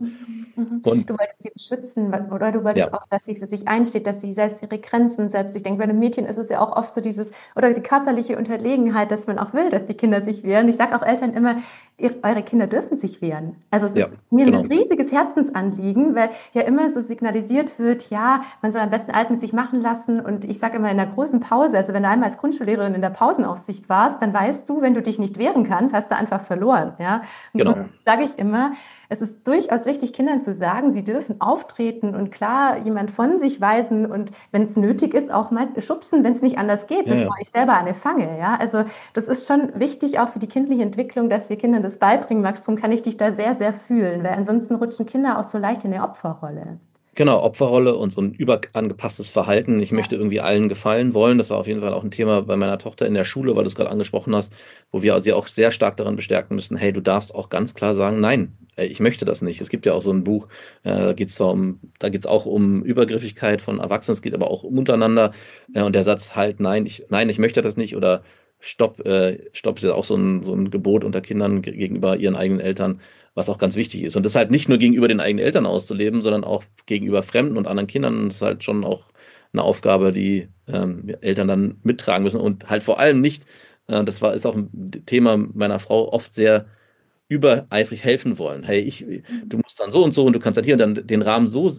Und du wolltest sie beschützen oder du wolltest ja. auch, dass sie für sich einsteht, dass sie selbst ihre Grenzen setzt. Ich denke, bei einem Mädchen ist es ja auch oft so oder die körperliche Unterlegenheit, dass man auch will, dass die Kinder sich wehren. Ich sage auch Eltern immer, eure Kinder dürfen sich wehren. Also es ist mir ein riesiges Herzensanliegen, weil ja immer so signalisiert wird, ja, man soll am besten alles mit sich machen lassen. Und ich sage immer in einer großen Pause, also wenn du einmal als Grundschullehrerin in der Pausenaufsicht warst, dann weißt du, wenn du dich nicht wehren kannst, hast du einfach verloren. Ja? Genau. Sage ich immer, es ist durchaus wichtig, Kindern zu sagen, sie dürfen auftreten und klar jemand von sich weisen und wenn es nötig ist, auch mal schubsen, wenn es nicht anders geht, bevor ich selber eine fange. Ja? Also das ist schon wichtig auch für die kindliche Entwicklung, dass wir Kindern das beibringen. Max, darum kann ich dich da sehr, sehr fühlen, weil ansonsten rutschen Kinder auch so leicht in eine Opferrolle. Genau, Opferrolle und so ein überangepasstes Verhalten. Ich möchte irgendwie allen gefallen wollen. Das war auf jeden Fall auch ein Thema bei meiner Tochter in der Schule, weil du es gerade angesprochen hast, wo wir sie auch sehr stark daran bestärken müssen, hey, du darfst auch ganz klar sagen, nein, ich möchte das nicht. Es gibt ja auch so ein Buch, da geht es auch um Übergriffigkeit von Erwachsenen, es geht aber auch untereinander. Und der Satz halt, nein, ich möchte das nicht oder Stopp ist ja auch so ein Gebot unter Kindern gegenüber ihren eigenen Eltern, was auch ganz wichtig ist. Und das halt nicht nur gegenüber den eigenen Eltern auszuleben, sondern auch gegenüber Fremden und anderen Kindern. Das ist halt schon auch eine Aufgabe, die Eltern dann mittragen müssen und halt vor allem nicht, ist auch ein Thema meiner Frau, oft sehr übereifrig helfen wollen. Hey, du musst dann so und so und du kannst dann hier und dann den Rahmen so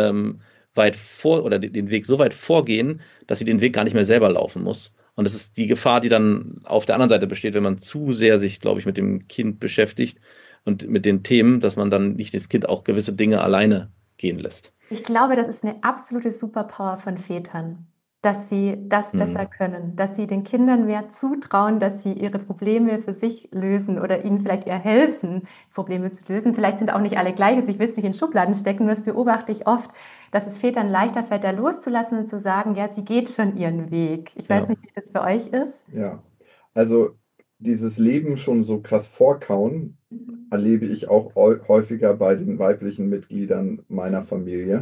weit vor oder den Weg so weit vorgehen, dass sie den Weg gar nicht mehr selber laufen muss. Und das ist die Gefahr, die dann auf der anderen Seite besteht, wenn man zu sehr sich, glaube ich, mit dem Kind beschäftigt und mit den Themen, dass man dann nicht das Kind auch gewisse Dinge alleine gehen lässt. Ich glaube, das ist eine absolute Superpower von Vätern, dass sie das besser können, dass sie den Kindern mehr zutrauen, dass sie ihre Probleme für sich lösen oder ihnen vielleicht eher helfen, Probleme zu lösen. Vielleicht sind auch nicht alle gleich, also ich will es nicht in Schubladen stecken, nur das beobachte ich oft, dass es Vätern leichter fällt, da loszulassen und zu sagen, ja, sie geht schon ihren Weg. Ich weiß nicht, wie das für euch ist. Ja, also dieses Leben schon so krass vorkauen, erlebe ich auch häufiger bei den weiblichen Mitgliedern meiner Familie.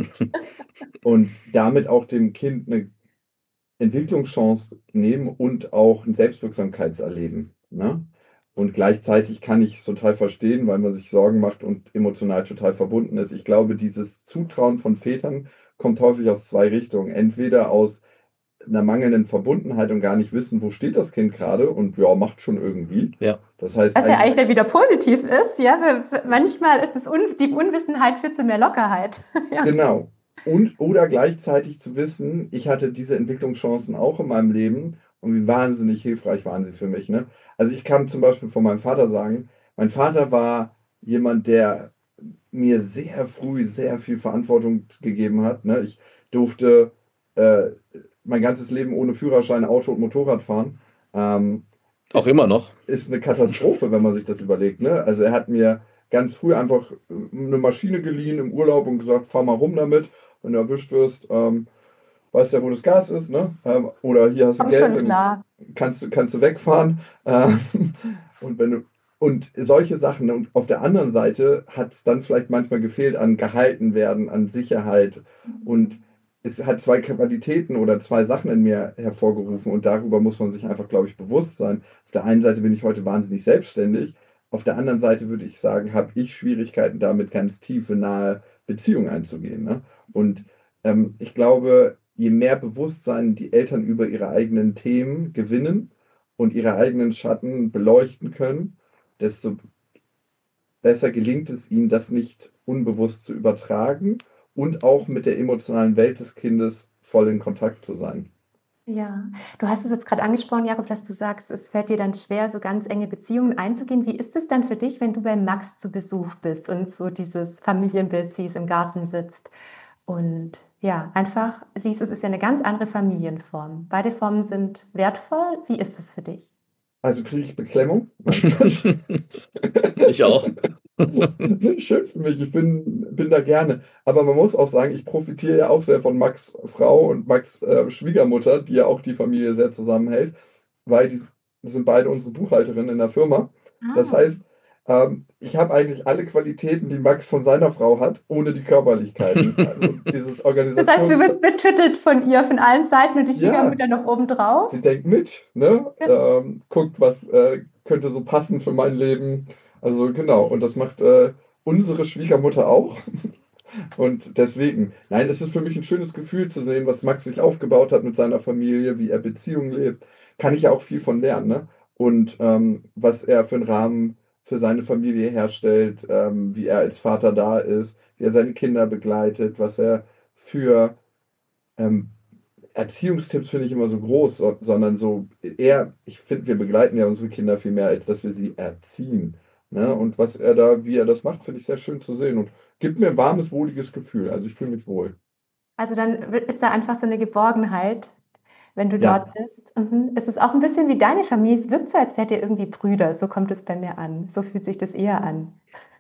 Und damit auch dem Kind eine Entwicklungschance nehmen und auch ein Selbstwirksamkeitserleben. Ne? Und gleichzeitig kann ich es total verstehen, weil man sich Sorgen macht und emotional total verbunden ist. Ich glaube, dieses Zutrauen von Vätern kommt häufig aus zwei Richtungen. Entweder aus einer mangelnden Verbundenheit und gar nicht wissen, wo steht das Kind gerade und ja, macht schon irgendwie. Ja. Das heißt, was ja eigentlich dann wieder positiv ist, ja, manchmal ist es die Unwissenheit führt zu mehr Lockerheit. Ja. Genau. Oder gleichzeitig zu wissen, ich hatte diese Entwicklungschancen auch in meinem Leben und wie wahnsinnig hilfreich waren sie für mich. Ne? Also ich kann zum Beispiel von meinem Vater sagen, mein Vater war jemand, der mir sehr früh sehr viel Verantwortung gegeben hat. Ne? Ich durfte mein ganzes Leben ohne Führerschein Auto und Motorrad fahren. Auch immer noch. Ist eine Katastrophe, wenn man sich das überlegt. Ne? Also er hat mir ganz früh einfach eine Maschine geliehen im Urlaub und gesagt, fahr mal rum damit. Wenn du erwischt wirst, weißt ja, wo das Gas ist, ne? Oder hier hast du Geld, dann kannst du wegfahren. Und wenn du solche Sachen. Ne? Und auf der anderen Seite hat es dann vielleicht manchmal gefehlt an gehalten werden, an Sicherheit. Und es hat zwei Qualitäten oder zwei Sachen in mir hervorgerufen. Und darüber muss man sich einfach, glaube ich, bewusst sein. Auf der einen Seite bin ich heute wahnsinnig selbstständig. Auf der anderen Seite würde ich sagen, habe ich Schwierigkeiten damit, ganz tiefe, nahe Beziehungen einzugehen. Ne? Und ich glaube, je mehr Bewusstsein die Eltern über ihre eigenen Themen gewinnen und ihre eigenen Schatten beleuchten können, desto besser gelingt es ihnen, das nicht unbewusst zu übertragen und auch mit der emotionalen Welt des Kindes voll in Kontakt zu sein. Ja, du hast es jetzt gerade angesprochen, Jakob, dass du sagst, es fällt dir dann schwer, so ganz enge Beziehungen einzugehen. Wie ist es dann für dich, wenn du bei Max zu Besuch bist und so dieses Familienbild siehst, im Garten sitzt und ja, einfach siehst, es ist ja eine ganz andere Familienform. Beide Formen sind wertvoll. Wie ist es für dich? Also kriege ich Beklemmung? Ich auch. Schön für mich, ich bin da gerne. Aber man muss auch sagen, ich profitiere ja auch sehr von Max' Frau und Max' Schwiegermutter, die ja auch die Familie sehr zusammenhält, weil die sind beide unsere Buchhalterinnen in der Firma. Das heißt, ich habe eigentlich alle Qualitäten, die Max von seiner Frau hat, ohne die Körperlichkeiten. Also dieses Das heißt, du wirst betüttelt von ihr, von allen Seiten und die Schwiegermutter noch oben drauf? Sie denkt mit, ne? Guckt, was könnte so passen für mein Leben. Also genau, und das macht unsere Schwiegermutter auch. Und deswegen, nein, es ist für mich ein schönes Gefühl zu sehen, was Max sich aufgebaut hat mit seiner Familie, wie er Beziehungen lebt. Kann ich ja auch viel von lernen, ne? Und was er für einen Rahmen für seine Familie herstellt, wie er als Vater da ist, wie er seine Kinder begleitet, was er für ähm, Erziehungstipps finde ich immer so groß, sondern so eher, ich finde, wir begleiten ja unsere Kinder viel mehr, als dass wir sie erziehen. Ne? Und wie er das macht, finde ich sehr schön zu sehen und gibt mir ein warmes, wohliges Gefühl. Also ich fühle mich wohl. Also dann ist da einfach so eine Geborgenheit, wenn du dort bist. Es ist auch ein bisschen wie deine Familie. Es wirkt so, als wärt ihr irgendwie Brüder. So kommt es bei mir an. So fühlt sich das eher an.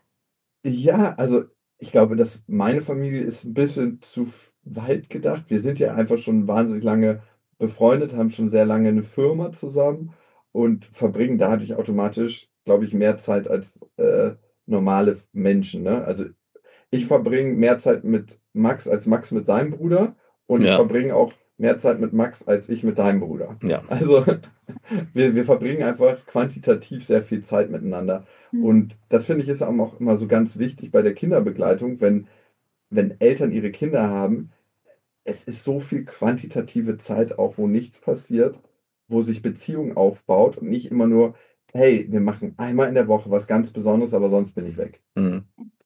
Ja, also ich glaube, dass meine Familie ist ein bisschen zu weit gedacht. Wir sind ja einfach schon wahnsinnig lange befreundet, haben schon sehr lange eine Firma zusammen und verbringen dadurch automatisch, glaube ich, mehr Zeit als normale Menschen. Ne? Also ich verbringe mehr Zeit mit Max als Max mit seinem Bruder und ich verbringe auch mehr Zeit mit Max als ich mit deinem Bruder. Ja. Also wir verbringen einfach quantitativ sehr viel Zeit miteinander. Und das finde ich ist auch immer so ganz wichtig bei der Kinderbegleitung, wenn Eltern ihre Kinder haben, es ist so viel quantitative Zeit auch, wo nichts passiert, wo sich Beziehung aufbaut und nicht immer nur, hey, wir machen einmal in der Woche was ganz Besonderes, aber sonst bin ich weg. Mhm.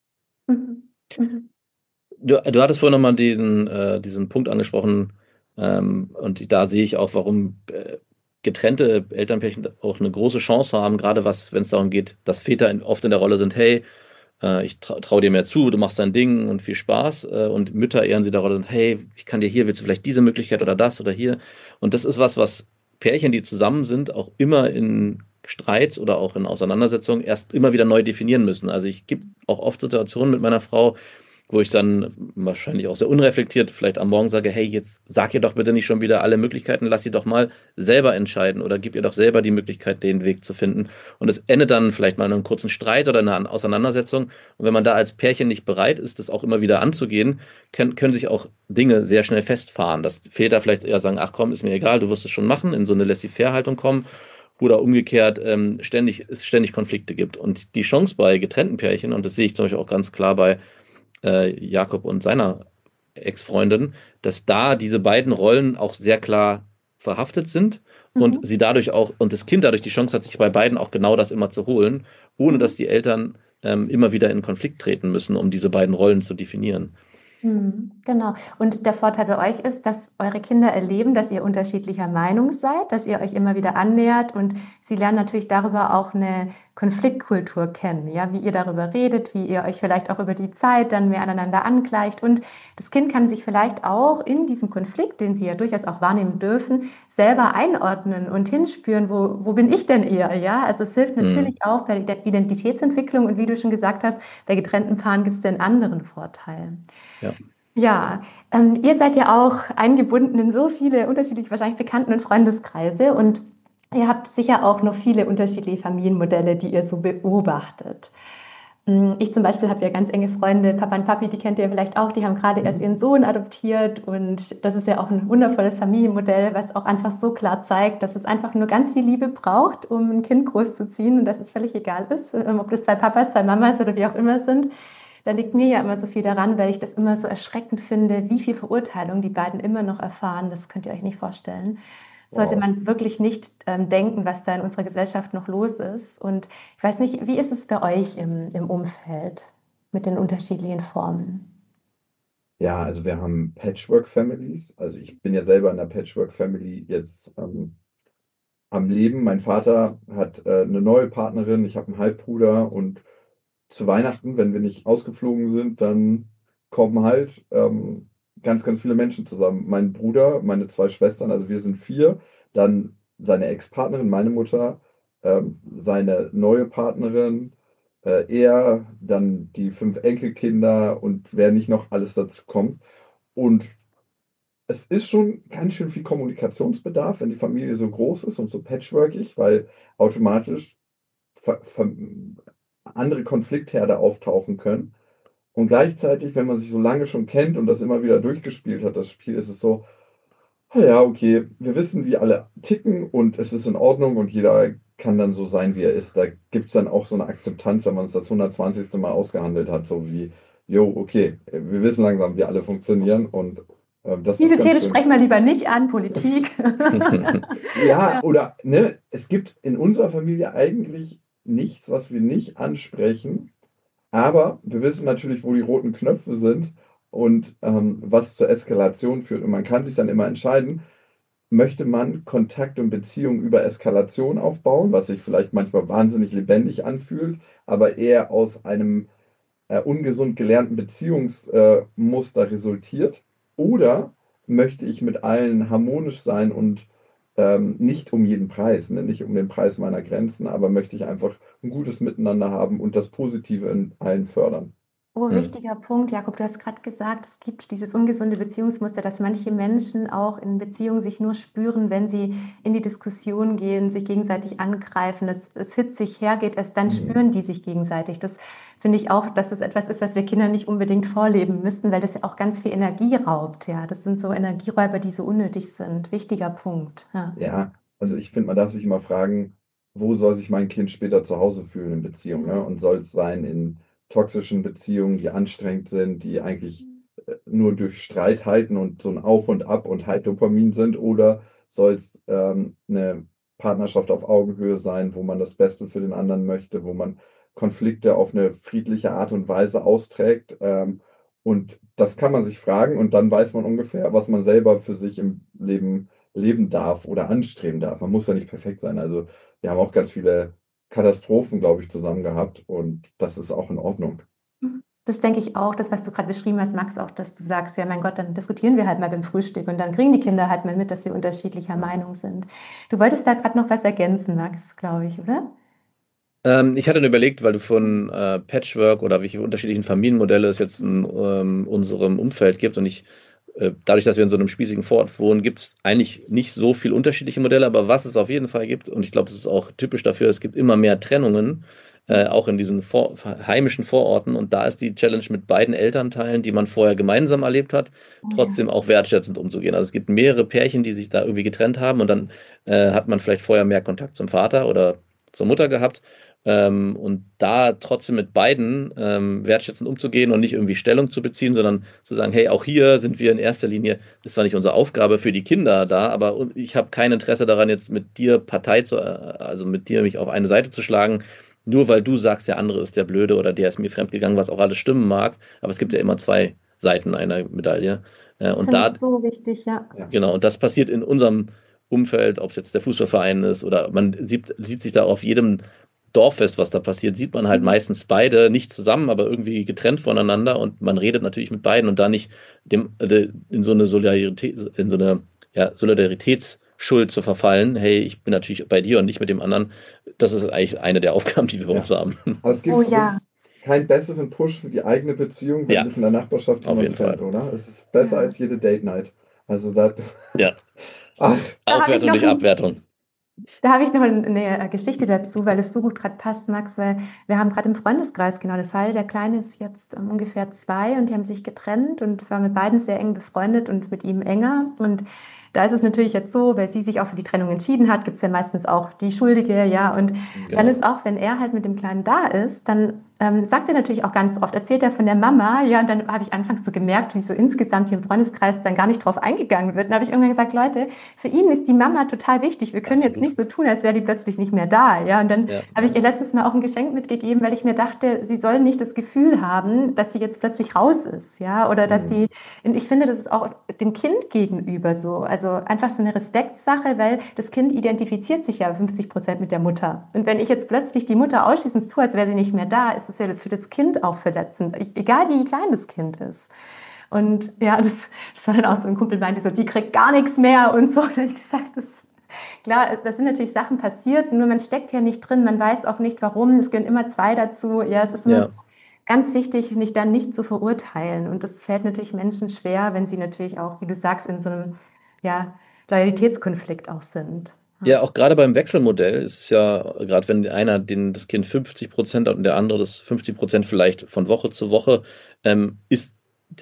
Du hattest vorhin nochmal diesen Punkt angesprochen, und da sehe ich auch, warum getrennte Elternpärchen auch eine große Chance haben, gerade wenn es darum geht, dass Väter oft in der Rolle sind, hey, ich trau dir mehr zu, du machst dein Ding und viel Spaß, und Mütter eher in der Rolle sind, hey, ich kann dir hier, willst du vielleicht diese Möglichkeit oder das oder hier, und das ist was Pärchen, die zusammen sind, auch immer in Streits oder auch in Auseinandersetzungen erst immer wieder neu definieren müssen. Also ich gibt auch oft Situationen mit meiner Frau, wo ich dann wahrscheinlich auch sehr unreflektiert vielleicht am Morgen sage, hey, jetzt sag ihr doch bitte nicht schon wieder alle Möglichkeiten, lass sie doch mal selber entscheiden oder gib ihr doch selber die Möglichkeit, den Weg zu finden. Und es endet dann vielleicht mal in einem kurzen Streit oder einer Auseinandersetzung. Und wenn man da als Pärchen nicht bereit ist, das auch immer wieder anzugehen, können sich auch Dinge sehr schnell festfahren. Dass Väter vielleicht eher sagen, ach komm, ist mir egal, du wirst es schon machen, in so eine Laissez-faire-Haltung kommen. Oder umgekehrt es ständig Konflikte gibt. Und die Chance bei getrennten Pärchen, und das sehe ich zum Beispiel auch ganz klar bei Jakob und seiner Ex-Freundin, dass da diese beiden Rollen auch sehr klar verhaftet sind und sie dadurch auch, und das Kind dadurch die Chance hat, sich bei beiden auch genau das immer zu holen, ohne dass die Eltern immer wieder in Konflikt treten müssen, um diese beiden Rollen zu definieren. Genau. Und der Vorteil bei euch ist, dass eure Kinder erleben, dass ihr unterschiedlicher Meinung seid, dass ihr euch immer wieder annähert und sie lernen natürlich darüber auch eine Konfliktkultur kennen, ja, wie ihr darüber redet, wie ihr euch vielleicht auch über die Zeit dann mehr aneinander angleicht und das Kind kann sich vielleicht auch in diesem Konflikt, den sie ja durchaus auch wahrnehmen dürfen, selber einordnen und hinspüren, wo bin ich denn eher, ja? Also es hilft natürlich auch bei der Identitätsentwicklung und wie du schon gesagt hast, bei getrennten Paaren gibt es den anderen Vorteil. Ja, ihr seid ja auch eingebunden in so viele unterschiedliche, wahrscheinlich Bekannten- und Freundeskreise und ihr habt sicher auch noch viele unterschiedliche Familienmodelle, die ihr so beobachtet. Ich zum Beispiel habe ja ganz enge Freunde, Papa und Papi, die kennt ihr vielleicht auch, die haben gerade erst ihren Sohn adoptiert und das ist ja auch ein wundervolles Familienmodell, was auch einfach so klar zeigt, dass es einfach nur ganz viel Liebe braucht, um ein Kind großzuziehen und dass es völlig egal ist, ob das 2 Papas, 2 Mamas oder wie auch immer sind. Da liegt mir ja immer so viel daran, weil ich das immer so erschreckend finde, wie viel Verurteilung die beiden immer noch erfahren. Das könnt ihr euch nicht vorstellen. Sollte man wirklich nicht denken, was da in unserer Gesellschaft noch los ist. Und ich weiß nicht, wie ist es bei euch im Umfeld mit den unterschiedlichen Formen? Ja, also wir haben Patchwork-Families. Also ich bin ja selber in einer Patchwork-Family jetzt am Leben. Mein Vater hat eine neue Partnerin, ich habe einen Halbbruder und zu Weihnachten, wenn wir nicht ausgeflogen sind, dann kommen halt ganz, ganz viele Menschen zusammen. Mein Bruder, meine 2 Schwestern, also wir sind 4, dann seine Ex-Partnerin, meine Mutter, seine neue Partnerin, er, dann die 5 Enkelkinder und wer nicht noch alles dazu kommt. Und es ist schon ganz schön viel Kommunikationsbedarf, wenn die Familie so groß ist und so patchworkig, weil automatisch andere Konfliktherde auftauchen können. Und gleichzeitig, wenn man sich so lange schon kennt und das immer wieder durchgespielt hat, das Spiel, ist es so, ja, okay, wir wissen, wie alle ticken und es ist in Ordnung und jeder kann dann so sein, wie er ist. Da gibt es dann auch so eine Akzeptanz, wenn man es das 120. Mal ausgehandelt hat, so wie, jo, okay, wir wissen langsam, wie alle funktionieren und das Diese ist ganz Themen schön. sprechen wir lieber nicht an, Politik. Ja, oder ne, es gibt in unserer Familie eigentlich nichts, was wir nicht ansprechen, aber wir wissen natürlich, wo die roten Knöpfe sind und was zur Eskalation führt. Und man kann sich dann immer entscheiden, möchte man Kontakt und Beziehung über Eskalation aufbauen, was sich vielleicht manchmal wahnsinnig lebendig anfühlt, aber eher aus einem ungesund gelernten Beziehungsmuster resultiert? Oder möchte ich mit allen harmonisch sein und nicht um jeden Preis, ne? Nicht um den Preis meiner Grenzen, aber möchte ich einfach ein gutes Miteinander haben und das Positive in allen fördern? Oh, wichtiger Punkt, Jakob. Du hast gerade gesagt, es gibt dieses ungesunde Beziehungsmuster, dass manche Menschen auch in Beziehungen sich nur spüren, wenn sie in die Diskussion gehen, sich gegenseitig angreifen, es hitzig hergeht, erst dann spüren die sich gegenseitig. Das finde ich auch, dass das etwas ist, was wir Kindern nicht unbedingt vorleben müssten, weil das ja auch ganz viel Energie raubt. Ja, das sind so Energieräuber, die so unnötig sind. Wichtiger Punkt. Ja. Ja, also ich finde, man darf sich immer fragen, wo soll sich mein Kind später zu Hause fühlen in Beziehungen, ne? Und soll es sein in toxischen Beziehungen, die anstrengend sind, die eigentlich nur durch Streit halten und so ein Auf und Ab und halt Dopamin sind, oder soll es eine Partnerschaft auf Augenhöhe sein, wo man das Beste für den anderen möchte, wo man Konflikte auf eine friedliche Art und Weise austrägt. Und das kann man sich fragen und dann weiß man ungefähr, was man selber für sich im Leben leben darf oder anstreben darf. Man muss ja nicht perfekt sein. Also wir haben auch ganz viele Katastrophen, glaube ich, zusammen gehabt und das ist auch in Ordnung. Das denke ich auch, das, was du gerade beschrieben hast, Max, auch, dass du sagst, ja, mein Gott, dann diskutieren wir halt mal beim Frühstück und dann kriegen die Kinder halt mal mit, dass wir unterschiedlicher Meinung sind. Du wolltest da gerade noch was ergänzen, Max, glaube ich, oder? Ich hatte überlegt, weil du von Patchwork oder welche unterschiedlichen Familienmodelle es jetzt in unserem Umfeld gibt und dadurch, dass wir in so einem spießigen Vorort wohnen, gibt es eigentlich nicht so viel unterschiedliche Modelle, aber was es auf jeden Fall gibt, und ich glaube, das ist auch typisch dafür, es gibt immer mehr Trennungen, auch in diesen heimischen Vororten, und da ist die Challenge mit beiden Elternteilen, die man vorher gemeinsam erlebt hat, trotzdem auch wertschätzend umzugehen. Also es gibt mehrere Pärchen, die sich da irgendwie getrennt haben und dann hat man vielleicht vorher mehr Kontakt zum Vater oder zur Mutter gehabt. Und da trotzdem mit beiden wertschätzend umzugehen und nicht irgendwie Stellung zu beziehen, sondern zu sagen, hey, auch hier sind wir in erster Linie, das ist zwar nicht unsere Aufgabe für die Kinder da, aber ich habe kein Interesse daran, jetzt mit dir also mit dir mich auf eine Seite zu schlagen, nur weil du sagst, der andere ist der Blöde oder der ist mir fremdgegangen, was auch alles stimmen mag. Aber es gibt ja immer zwei Seiten einer Medaille. Das Und finde da, ich so wichtig, ja. genau, und das passiert in unserem Umfeld, ob es jetzt der Fußballverein ist oder man sieht sich da auf jedem Dorffest, was da passiert, sieht man halt meistens beide nicht zusammen, aber irgendwie getrennt voneinander und man redet natürlich mit beiden und da nicht in so eine Solidaritätsschuld zu verfallen. Hey, ich bin natürlich bei dir und nicht mit dem anderen. Das ist eigentlich eine der Aufgaben, die wir bei uns haben. Aber es gibt Oh ja. keinen besseren Push für die eigene Beziehung, wenn Ja, sich in der Nachbarschaft auf jemand jeden Fall. trennt, oder? Es ist besser Ja. als jede Date Night. Also da. Ja, Ach, Da habe ich Aufwertung noch durch Abwertung. Da habe ich noch eine Geschichte dazu, weil es so gut gerade passt, Max, weil wir haben gerade im Freundeskreis genau den Fall. Der Kleine ist jetzt ungefähr 2 und die haben sich getrennt und war mit beiden sehr eng befreundet und mit ihm enger. Und da ist es natürlich jetzt so, weil sie sich auch für die Trennung entschieden hat, gibt es ja meistens auch die Schuldige, ja. Und dann Genau. ist auch, wenn er halt mit dem Kleinen da ist, dann sagt er natürlich auch ganz oft, erzählt er von der Mama, ja, und dann habe ich anfangs so gemerkt, wie so insgesamt hier im Freundeskreis dann gar nicht drauf eingegangen wird. Dann habe ich irgendwann gesagt, Leute, für ihn ist die Mama total wichtig. Wir können jetzt Absolut. nicht so tun, als wäre die plötzlich nicht mehr da, ja. Und dann Ja. habe ich ihr letztes Mal auch ein Geschenk mitgegeben, weil ich mir dachte, sie soll nicht das Gefühl haben, dass sie jetzt plötzlich raus ist, ja, oder dass sie, und ich finde, das ist auch dem Kind gegenüber so, also einfach so eine Respektsache, weil das Kind identifiziert sich ja 50% mit der Mutter. Und wenn ich jetzt plötzlich die Mutter ausschließend tue, als wäre sie nicht mehr da, ist es ja für das Kind auch verletzend, egal wie klein das Kind ist. Und ja, das war dann auch so ein Kumpel meinte so, die kriegt gar nichts mehr und so. Und ich gesagt, klar, das sind natürlich Sachen passiert, nur man steckt ja nicht drin, man weiß auch nicht warum, es gehören immer zwei dazu. Ja, es ist immer Ja. so ganz wichtig, nicht dann nicht zu verurteilen. Und das fällt natürlich Menschen schwer, wenn sie natürlich auch, wie du sagst, in so einem Loyalitätskonflikt auch sind. Ja, auch gerade beim Wechselmodell ist es ja, gerade wenn einer das Kind 50% hat und der andere das 50% vielleicht von Woche zu Woche, ist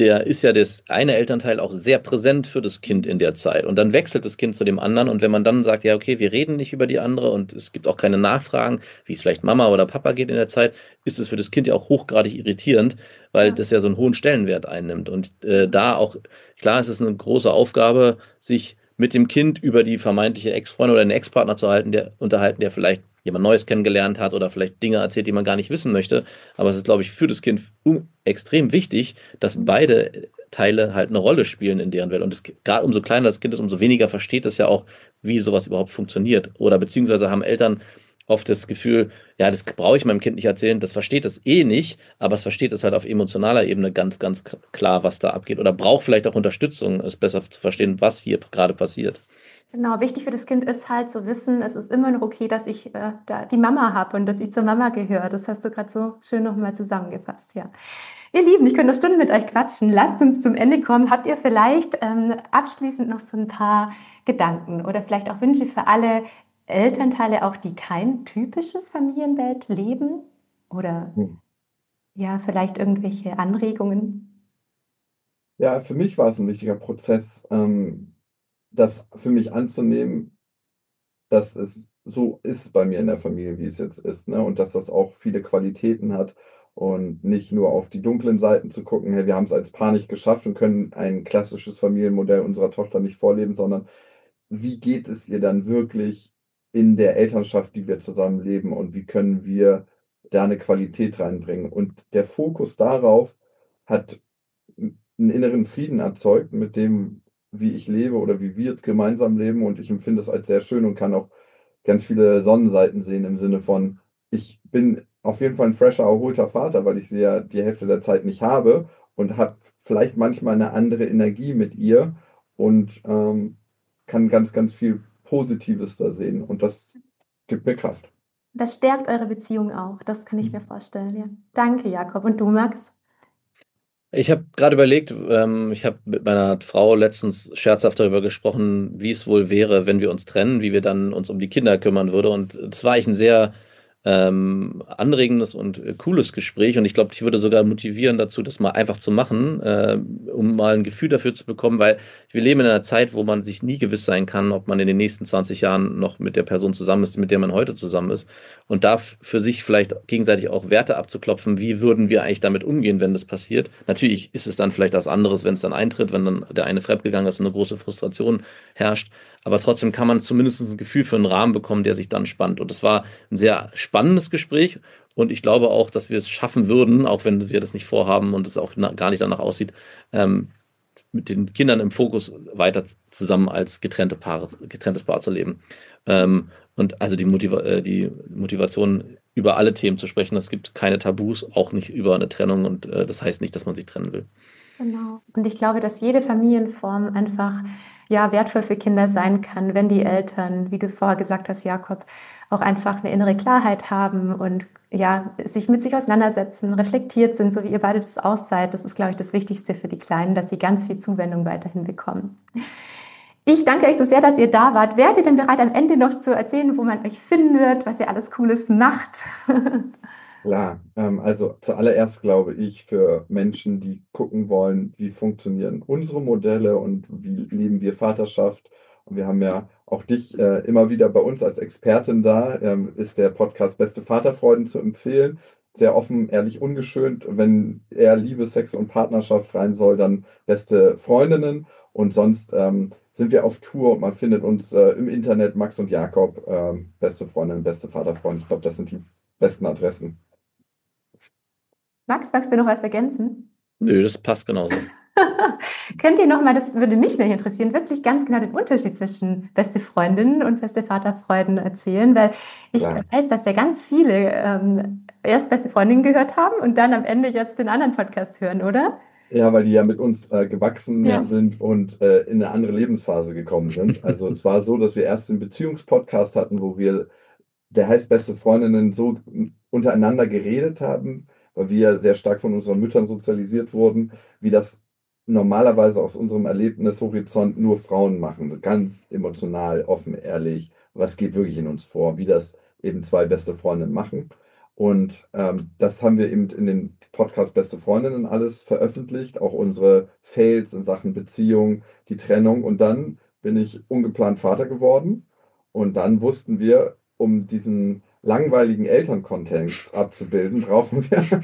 ja das eine Elternteil auch sehr präsent für das Kind in der Zeit. Und dann wechselt das Kind zu dem anderen. Und wenn man dann sagt, ja, okay, wir reden nicht über die andere und es gibt auch keine Nachfragen, wie es vielleicht Mama oder Papa geht in der Zeit, ist es für das Kind ja auch hochgradig irritierend, weil das ja so einen hohen Stellenwert einnimmt. Und da auch, klar, es ist eine große Aufgabe, sich mit dem Kind über die vermeintliche Ex-Freundin oder einen Ex-Partner zu unterhalten, der vielleicht jemand Neues kennengelernt hat oder vielleicht Dinge erzählt, die man gar nicht wissen möchte. Aber es ist, glaube ich, für das Kind extrem wichtig, dass beide Teile halt eine Rolle spielen in deren Welt. Und gerade umso kleiner das Kind ist, umso weniger versteht es ja auch, wie sowas überhaupt funktioniert. Oder beziehungsweise haben Eltern oft das Gefühl, ja, das brauche ich meinem Kind nicht erzählen, das versteht es eh nicht, aber es versteht es halt auf emotionaler Ebene ganz, ganz klar, was da abgeht. Oder braucht vielleicht auch Unterstützung, es besser zu verstehen, was hier gerade passiert. Genau, wichtig für das Kind ist halt zu wissen, es ist immer noch okay, dass ich da die Mama habe und dass ich zur Mama gehöre. Das hast du gerade so schön nochmal zusammengefasst, ja. Ihr Lieben, ich könnte noch Stunden mit euch quatschen. Lasst uns zum Ende kommen. Habt ihr vielleicht abschließend noch so ein paar Gedanken oder vielleicht auch Wünsche für alle Elternteile, auch die kein typisches Familienbild leben? Oder ja, vielleicht irgendwelche Anregungen? Ja, für mich war es ein wichtiger Prozess, das für mich anzunehmen, dass es so ist bei mir in der Familie, wie es jetzt ist, ne? Und dass das auch viele Qualitäten hat und nicht nur auf die dunklen Seiten zu gucken, hey, wir haben es als Paar nicht geschafft und können ein klassisches Familienmodell unserer Tochter nicht vorleben, sondern wie geht es ihr dann wirklich in der Elternschaft, die wir zusammen leben und wie können wir da eine Qualität reinbringen? Und der Fokus darauf hat einen inneren Frieden erzeugt mit dem, wie ich lebe oder wie wir gemeinsam leben. Und ich empfinde es als sehr schön und kann auch ganz viele Sonnenseiten sehen im Sinne von, ich bin auf jeden Fall ein fresher, erholter Vater, weil ich sie ja die Hälfte der Zeit nicht habe und habe vielleicht manchmal eine andere Energie mit ihr und kann ganz, ganz viel Positives da sehen. Und das gibt mir Kraft. Das stärkt eure Beziehung auch. Das kann ich mir vorstellen, ja. Danke, Jakob. Und du, Max? Ich habe gerade überlegt, ich habe mit meiner Frau letztens scherzhaft darüber gesprochen, wie es wohl wäre, wenn wir uns trennen, wie wir dann uns um die Kinder kümmern würden. Und das war eigentlich ein sehr anregendes und cooles Gespräch. Und ich glaube, ich würde sogar motivieren dazu, das mal einfach zu machen, um mal ein Gefühl dafür zu bekommen, weil wir leben in einer Zeit, wo man sich nie gewiss sein kann, ob man in den nächsten 20 Jahren noch mit der Person zusammen ist, mit der man heute zusammen ist. Und da für sich vielleicht gegenseitig auch Werte abzuklopfen, wie würden wir eigentlich damit umgehen, wenn das passiert. Natürlich ist es dann vielleicht was anderes, wenn es dann eintritt, wenn dann der eine fremdgegangen ist und eine große Frustration herrscht. Aber trotzdem kann man zumindest ein Gefühl für einen Rahmen bekommen, der sich dann spannt. Und es war ein sehr spannendes Gespräch. Und ich glaube auch, dass wir es schaffen würden, auch wenn wir das nicht vorhaben und es auch gar nicht danach aussieht, mit den Kindern im Fokus weiter zusammen als getrenntes Paar zu leben. Und also die Motivation, über alle Themen zu sprechen. Es gibt keine Tabus, auch nicht über eine Trennung. Und das heißt nicht, dass man sich trennen will. Genau. Und ich glaube, dass jede Familienform einfach wertvoll für Kinder sein kann, wenn die Eltern, wie du vorher gesagt hast, Jakob, auch einfach eine innere Klarheit haben und sich mit sich auseinandersetzen, reflektiert sind, so wie ihr beide das auch seid. Das ist, glaube ich, das Wichtigste für die Kleinen, dass sie ganz viel Zuwendung weiterhin bekommen. Ich danke euch so sehr, dass ihr da wart. Wärt ihr denn bereit, am Ende noch zu erzählen, wo man euch findet, was ihr alles Cooles macht? Klar, also zuallererst glaube ich, für Menschen, die gucken wollen, wie funktionieren unsere Modelle und wie leben wir Vaterschaft. Und wir haben ja auch dich immer wieder bei uns als Expertin da, ist der Podcast Beste Vaterfreuden zu empfehlen. Sehr offen, ehrlich, ungeschönt. Wenn er Liebe, Sex und Partnerschaft rein soll, dann Beste Freundinnen. Und sonst sind wir auf Tour und man findet uns im Internet, Max und Jakob, Beste Freundinnen, Beste Vaterfreunde. Ich glaube, das sind die besten Adressen. Max, magst du noch was ergänzen? Nö, das passt genauso. Könnt ihr nochmal, das würde mich nicht interessieren, wirklich ganz genau den Unterschied zwischen beste Freundinnen und beste Vaterfreuden erzählen? Weil ich weiß, dass ja ganz viele erst beste Freundinnen gehört haben und dann am Ende jetzt den anderen Podcast hören, oder? Ja, weil die ja mit uns gewachsen sind und in eine andere Lebensphase gekommen sind. Also es war so, dass wir erst einen Beziehungspodcast hatten, wo wir, der heißt Beste Freundinnen, so untereinander geredet haben, weil wir sehr stark von unseren Müttern sozialisiert wurden, wie das normalerweise aus unserem Erlebnishorizont nur Frauen machen. Ganz emotional, offen, ehrlich, was geht wirklich in uns vor, wie das eben zwei beste Freundinnen machen. Und das haben wir eben in den Podcast Beste Freundinnen alles veröffentlicht, auch unsere Fails in Sachen Beziehung, die Trennung. Und dann bin ich ungeplant Vater geworden. Und dann wussten wir, um diesen langweiligen Elterncontent abzubilden, brauchen wir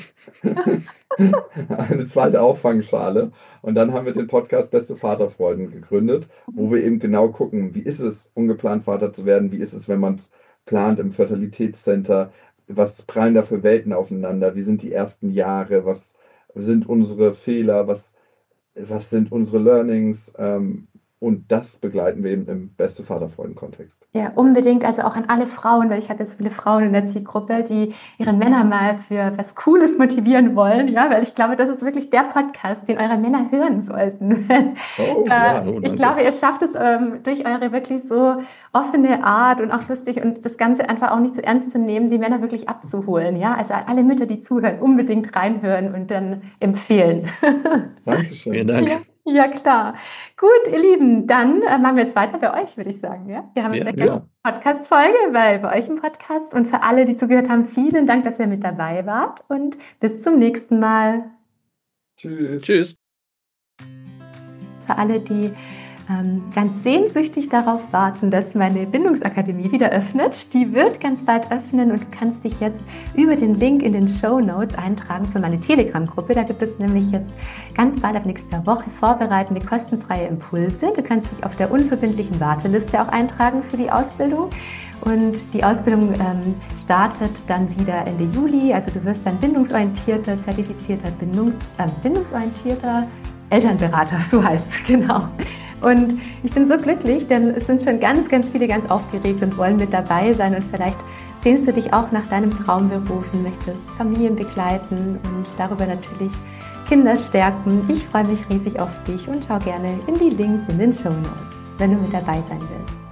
eine zweite Auffangschale. Und dann haben wir den Podcast Beste Vaterfreuden gegründet, wo wir eben genau gucken, wie ist es, ungeplant Vater zu werden, wie ist es, wenn man es plant im Fertilitätscenter, was prallen da für Welten aufeinander, wie sind die ersten Jahre, was sind unsere Fehler, was sind unsere Learnings, und das begleiten wir eben im Beste Vaterfreuden-Kontext. Ja, unbedingt. Also auch an alle Frauen, weil ich habe jetzt viele Frauen in der Zielgruppe, die ihre Männer mal für was Cooles motivieren wollen. Ja, weil ich glaube, das ist wirklich der Podcast, den eure Männer hören sollten. Ich glaube, ihr schafft es durch eure wirklich so offene Art und auch lustig und das Ganze einfach auch nicht zu ernst zu nehmen, die Männer wirklich abzuholen. Ja, also alle Mütter, die zuhören, unbedingt reinhören und dann empfehlen. Dankeschön. Vielen Dank. Ja, klar. Gut, ihr Lieben, dann machen wir jetzt weiter bei euch, würde ich sagen. Ja? Wir haben jetzt eine Podcast-Folge bei euch im Podcast. Und für alle, die zugehört haben, vielen Dank, dass ihr mit dabei wart. Und bis zum nächsten Mal. Tschüss. Tschüss. Für alle, die ganz sehnsüchtig darauf warten, dass meine Bindungsakademie wieder öffnet. Die wird ganz bald öffnen und du kannst dich jetzt über den Link in den Shownotes eintragen für meine Telegram-Gruppe. Da gibt es nämlich jetzt ganz bald ab nächster Woche vorbereitende kostenfreie Impulse. Du kannst dich auf der unverbindlichen Warteliste auch eintragen für die Ausbildung. Und die Ausbildung startet dann wieder Ende Juli. Also du wirst dann bindungsorientierter, zertifizierter bindungsorientierter Elternberater, so heißt es, genau. Und ich bin so glücklich, denn es sind schon ganz, ganz viele ganz aufgeregt und wollen mit dabei sein. Und vielleicht sehnst du dich auch nach deinem Traumberuf und möchtest Familien begleiten und darüber natürlich Kinder stärken. Ich freue mich riesig auf dich und schau gerne in die Links in den Shownotes, wenn du mit dabei sein willst.